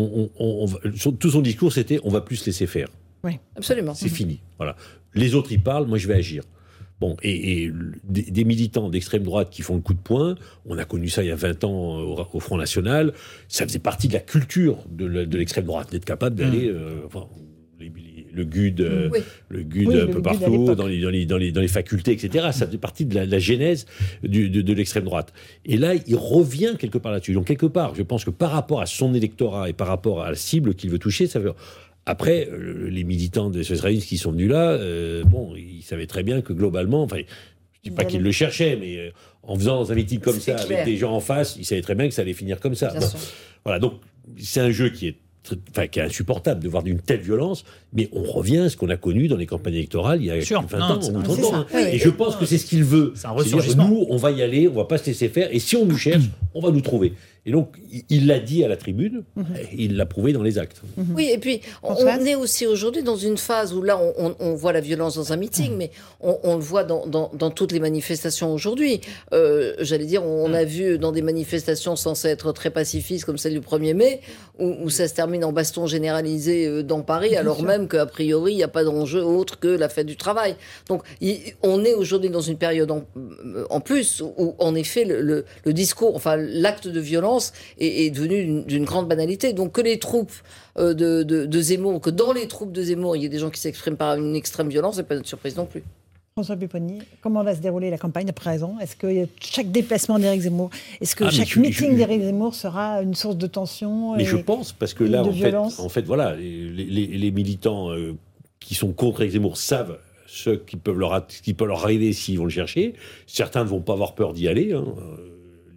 tout son discours, c'était: on va plus se laisser faire. Oui, absolument. C'est fini. Voilà. Les autres, ils parlent, moi je vais agir. Bon, et des militants d'extrême droite qui font le coup de poing, on a connu ça il y a 20 ans au Front National, ça faisait partie de la culture de l'extrême droite, d'être capable d'aller... le GUD, un peu partout, dans les facultés, etc. Ça fait partie de la genèse de l'extrême droite. Et là, il revient quelque part là-dessus. Donc, quelque part, je pense que par rapport à son électorat et par rapport à la cible qu'il veut toucher, ça veut... Après, les militants des SOS Racisme qui sont venus là, ils savaient très bien que globalement, enfin, je dis pas qu'ils le cherchaient, mais en faisant un meeting comme ça, avec des gens en face, ils savaient très bien que ça allait finir comme ça. Bon, voilà, donc c'est un jeu qui est insupportable de voir d'une telle violence, mais on revient à ce qu'on a connu dans les campagnes électorales il y a 20 ans ou 30 ans. Et je pense que c'est ce qu'il veut. C'est un ressurgissement. Nous, on va y aller, on va pas se laisser faire, et si on nous cherche, on va nous trouver. Et donc, il l'a dit à la tribune, il l'a prouvé dans les actes. Oui, et puis, on est aussi aujourd'hui dans une phase où là, on voit la violence dans un meeting, mais on le voit dans toutes les manifestations aujourd'hui. J'allais dire, on a vu dans des manifestations censées être très pacifistes, comme celle du 1er mai, où ça se termine en baston généralisé dans Paris, alors même qu'a priori, il n'y a pas d'enjeu autre que la fête du travail. Donc, on est aujourd'hui dans une période en plus où, en effet, le discours, enfin, l'acte de violence est devenu d'une grande banalité. Donc que les troupes de Zemmour, que dans les troupes de Zemmour, il y ait des gens qui s'expriment par une extrême violence, c'est pas notre surprise non plus. François Pupponi, comment va se dérouler la campagne à présent ? Est-ce que chaque déplacement d'Éric Zemmour, est-ce que chaque meeting d'Éric Zemmour sera une source de tension ? Mais je pense, parce que là, en fait, voilà, les militants qui sont contre Éric Zemmour savent ce qui peut leur arriver s'ils vont le chercher. Certains ne vont pas avoir peur d'y aller,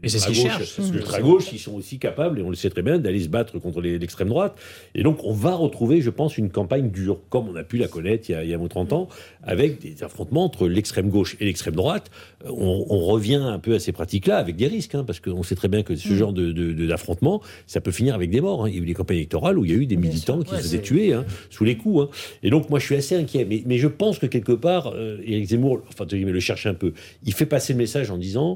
Et c'est ce qu'ils cherchent. L'ultra-gauche, ils sont aussi capables, et on le sait très bien, d'aller se battre contre l'extrême droite. Et donc, on va retrouver, je pense, une campagne dure, comme on a pu la connaître il y a 30 ans, avec des affrontements entre l'extrême gauche et l'extrême droite. On revient un peu à ces pratiques-là, avec des risques, parce qu'on sait très bien que ce genre d'affrontement, ça peut finir avec des morts. Il y a eu des campagnes électorales où il y a eu des militants qui se faisaient tuer sous les coups. Et donc, moi, je suis assez inquiet. Mais je pense que quelque part, Éric Zemmour, le cherche un peu. Il fait passer le message en disant...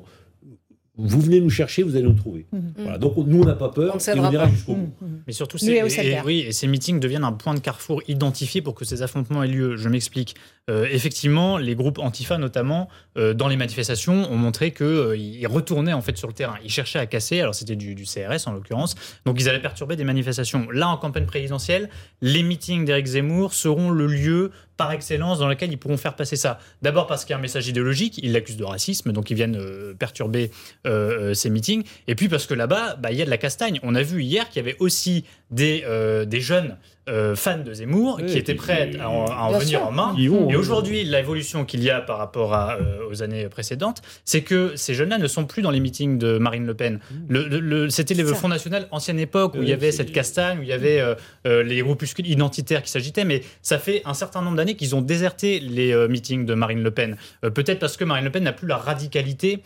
Vous venez nous chercher, vous allez nous trouver. Voilà. Donc nous, on n'a pas peur, et on ira jusqu'au bout. Mais surtout, et ces meetings deviennent un point de carrefour identifié pour que ces affrontements aient lieu. Je m'explique. Effectivement, les groupes Antifa, notamment, dans les manifestations, ont montré qu'ils retournaient en fait sur le terrain. Ils cherchaient à casser, alors c'était du CRS en l'occurrence, donc ils allaient perturber des manifestations. Là, en campagne présidentielle, les meetings d'Éric Zemmour seront le lieu par excellence dans lequel ils pourront faire passer ça. D'abord parce qu'il y a un message idéologique, ils l'accusent de racisme, donc ils viennent perturber ces meetings. Et puis parce que là-bas, il y a de la castagne. On a vu hier qu'il y avait aussi des jeunes fans de Zemmour qui étaient prêts à en venir en main. Et aujourd'hui, l'évolution qu'il y a par rapport aux années précédentes, c'est que ces jeunes-là ne sont plus dans les meetings de Marine Le Pen. C'était le Front National ancienne époque où il y avait cette castagne, où il y avait les groupuscules identitaires qui s'agitaient, mais ça fait un certain nombre d'années qu'ils ont déserté les meetings de Marine Le Pen. Peut-être parce que Marine Le Pen n'a plus la radicalité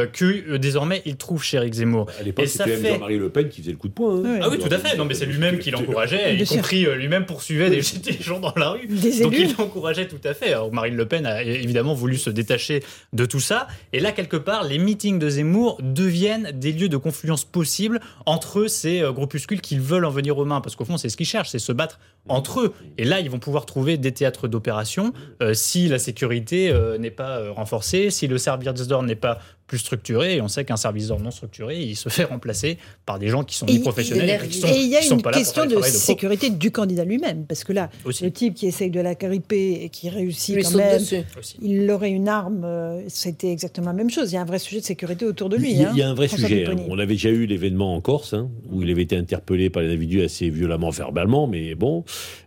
que désormais il trouve chez Éric Zemmour. À l'époque, c'était même Jean-Marie Le Pen qui faisait le coup de poing. Ah oui, tout à fait. Non, mais c'est lui-même qui l'encourageait, y compris lui-même poursuivait des gens dans la rue. Donc il l'encourageait tout à fait. Alors, Marine Le Pen a évidemment voulu se détacher de tout ça. Et là, quelque part, les meetings de Zemmour deviennent des lieux de confluence possibles entre ces groupuscules qui veulent en venir aux mains. Parce qu'au fond, c'est ce qu'ils cherchent, c'est se battre entre eux. Et là, ils vont pouvoir trouver des théâtres d'opération si la sécurité n'est pas renforcée, si le service d'ordre n'est pas plus structuré. Et on sait qu'un service d'ordre non structuré, il se fait remplacer par des gens qui sont ni professionnels et qui sont pas là. Et il y a une question de sécurité du candidat lui-même. Parce que là, le type qui essaye de la gripper et qui réussit quand même, il aurait une arme, c'était exactement la même chose. Il y a un vrai sujet de sécurité autour de lui. Il y a un vrai sujet. On avait déjà eu l'événement en Corse, où il avait été interpellé par les individus assez violemment, verbalement, mais bon,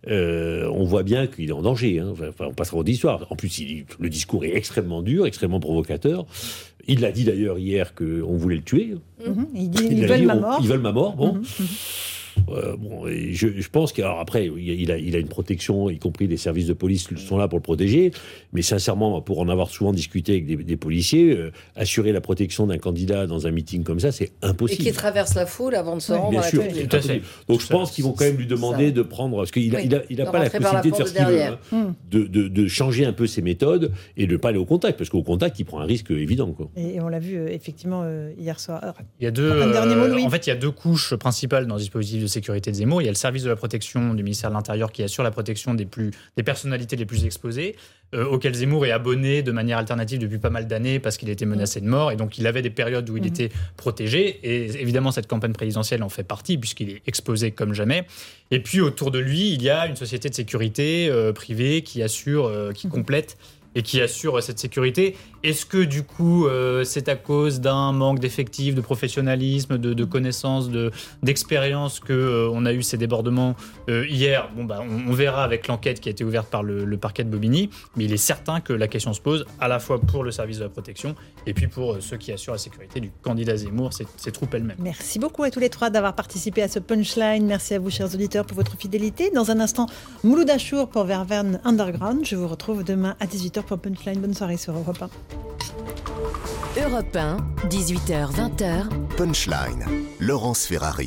on voit bien qu'il est en danger. On passera aux histoires. En plus, le discours est extrêmement dur, extrêmement provocateur. Il l'a dit d'ailleurs hier qu'on voulait le tuer. Il dit ils veulent ma mort. Ils veulent ma mort. Bon. Et je pense qu'après, il a une protection, y compris les services de police sont là pour le protéger. Mais sincèrement, pour en avoir souvent discuté avec des policiers, assurer la protection d'un candidat dans un meeting comme ça, c'est impossible. Et qui traverse la foule avant de se rendre à la télé. Tout à fait. Donc je pense qu'ils vont quand même lui demander de prendre, parce qu'il n'a pas la possibilité de faire ce qu'il veut, de changer un peu ses méthodes et de ne pas aller au contact, parce qu'au contact, il prend un risque évident. Et on l'a vu effectivement hier soir. Il y a il y a deux couches principales dans le dispositif de sécurité de Zemmour. Il y a le service de la protection du ministère de l'Intérieur qui assure la protection des personnalités les plus exposées, auquel Zemmour est abonné de manière alternative depuis pas mal d'années parce qu'il était menacé de mort et donc il avait des périodes où il était protégé et évidemment cette campagne présidentielle en fait partie puisqu'il est exposé comme jamais. Et puis autour de lui, il y a une société de sécurité privée qui assure, qui complète et qui assure cette sécurité. Est-ce que du coup c'est à cause d'un manque d'effectifs, de professionnalisme, de connaissances, d'expérience qu'on a eu ces débordements hier? On verra avec l'enquête qui a été ouverte par le parquet de Bobigny, mais il est certain que la question se pose à la fois pour le service de la protection et puis pour ceux qui assurent la sécurité du candidat Zemmour, ses troupes elles-mêmes. Merci beaucoup à tous les trois d'avoir participé à ce Punchline. Merci à vous chers auditeurs pour votre fidélité. Dans un instant, Mouloud Achour pour Verveine Underground. Je vous retrouve demain à 18h pour Punchline. Bonne soirée sur Europe 1. Europe 1, 18h-20h. Punchline, Laurence Ferrari.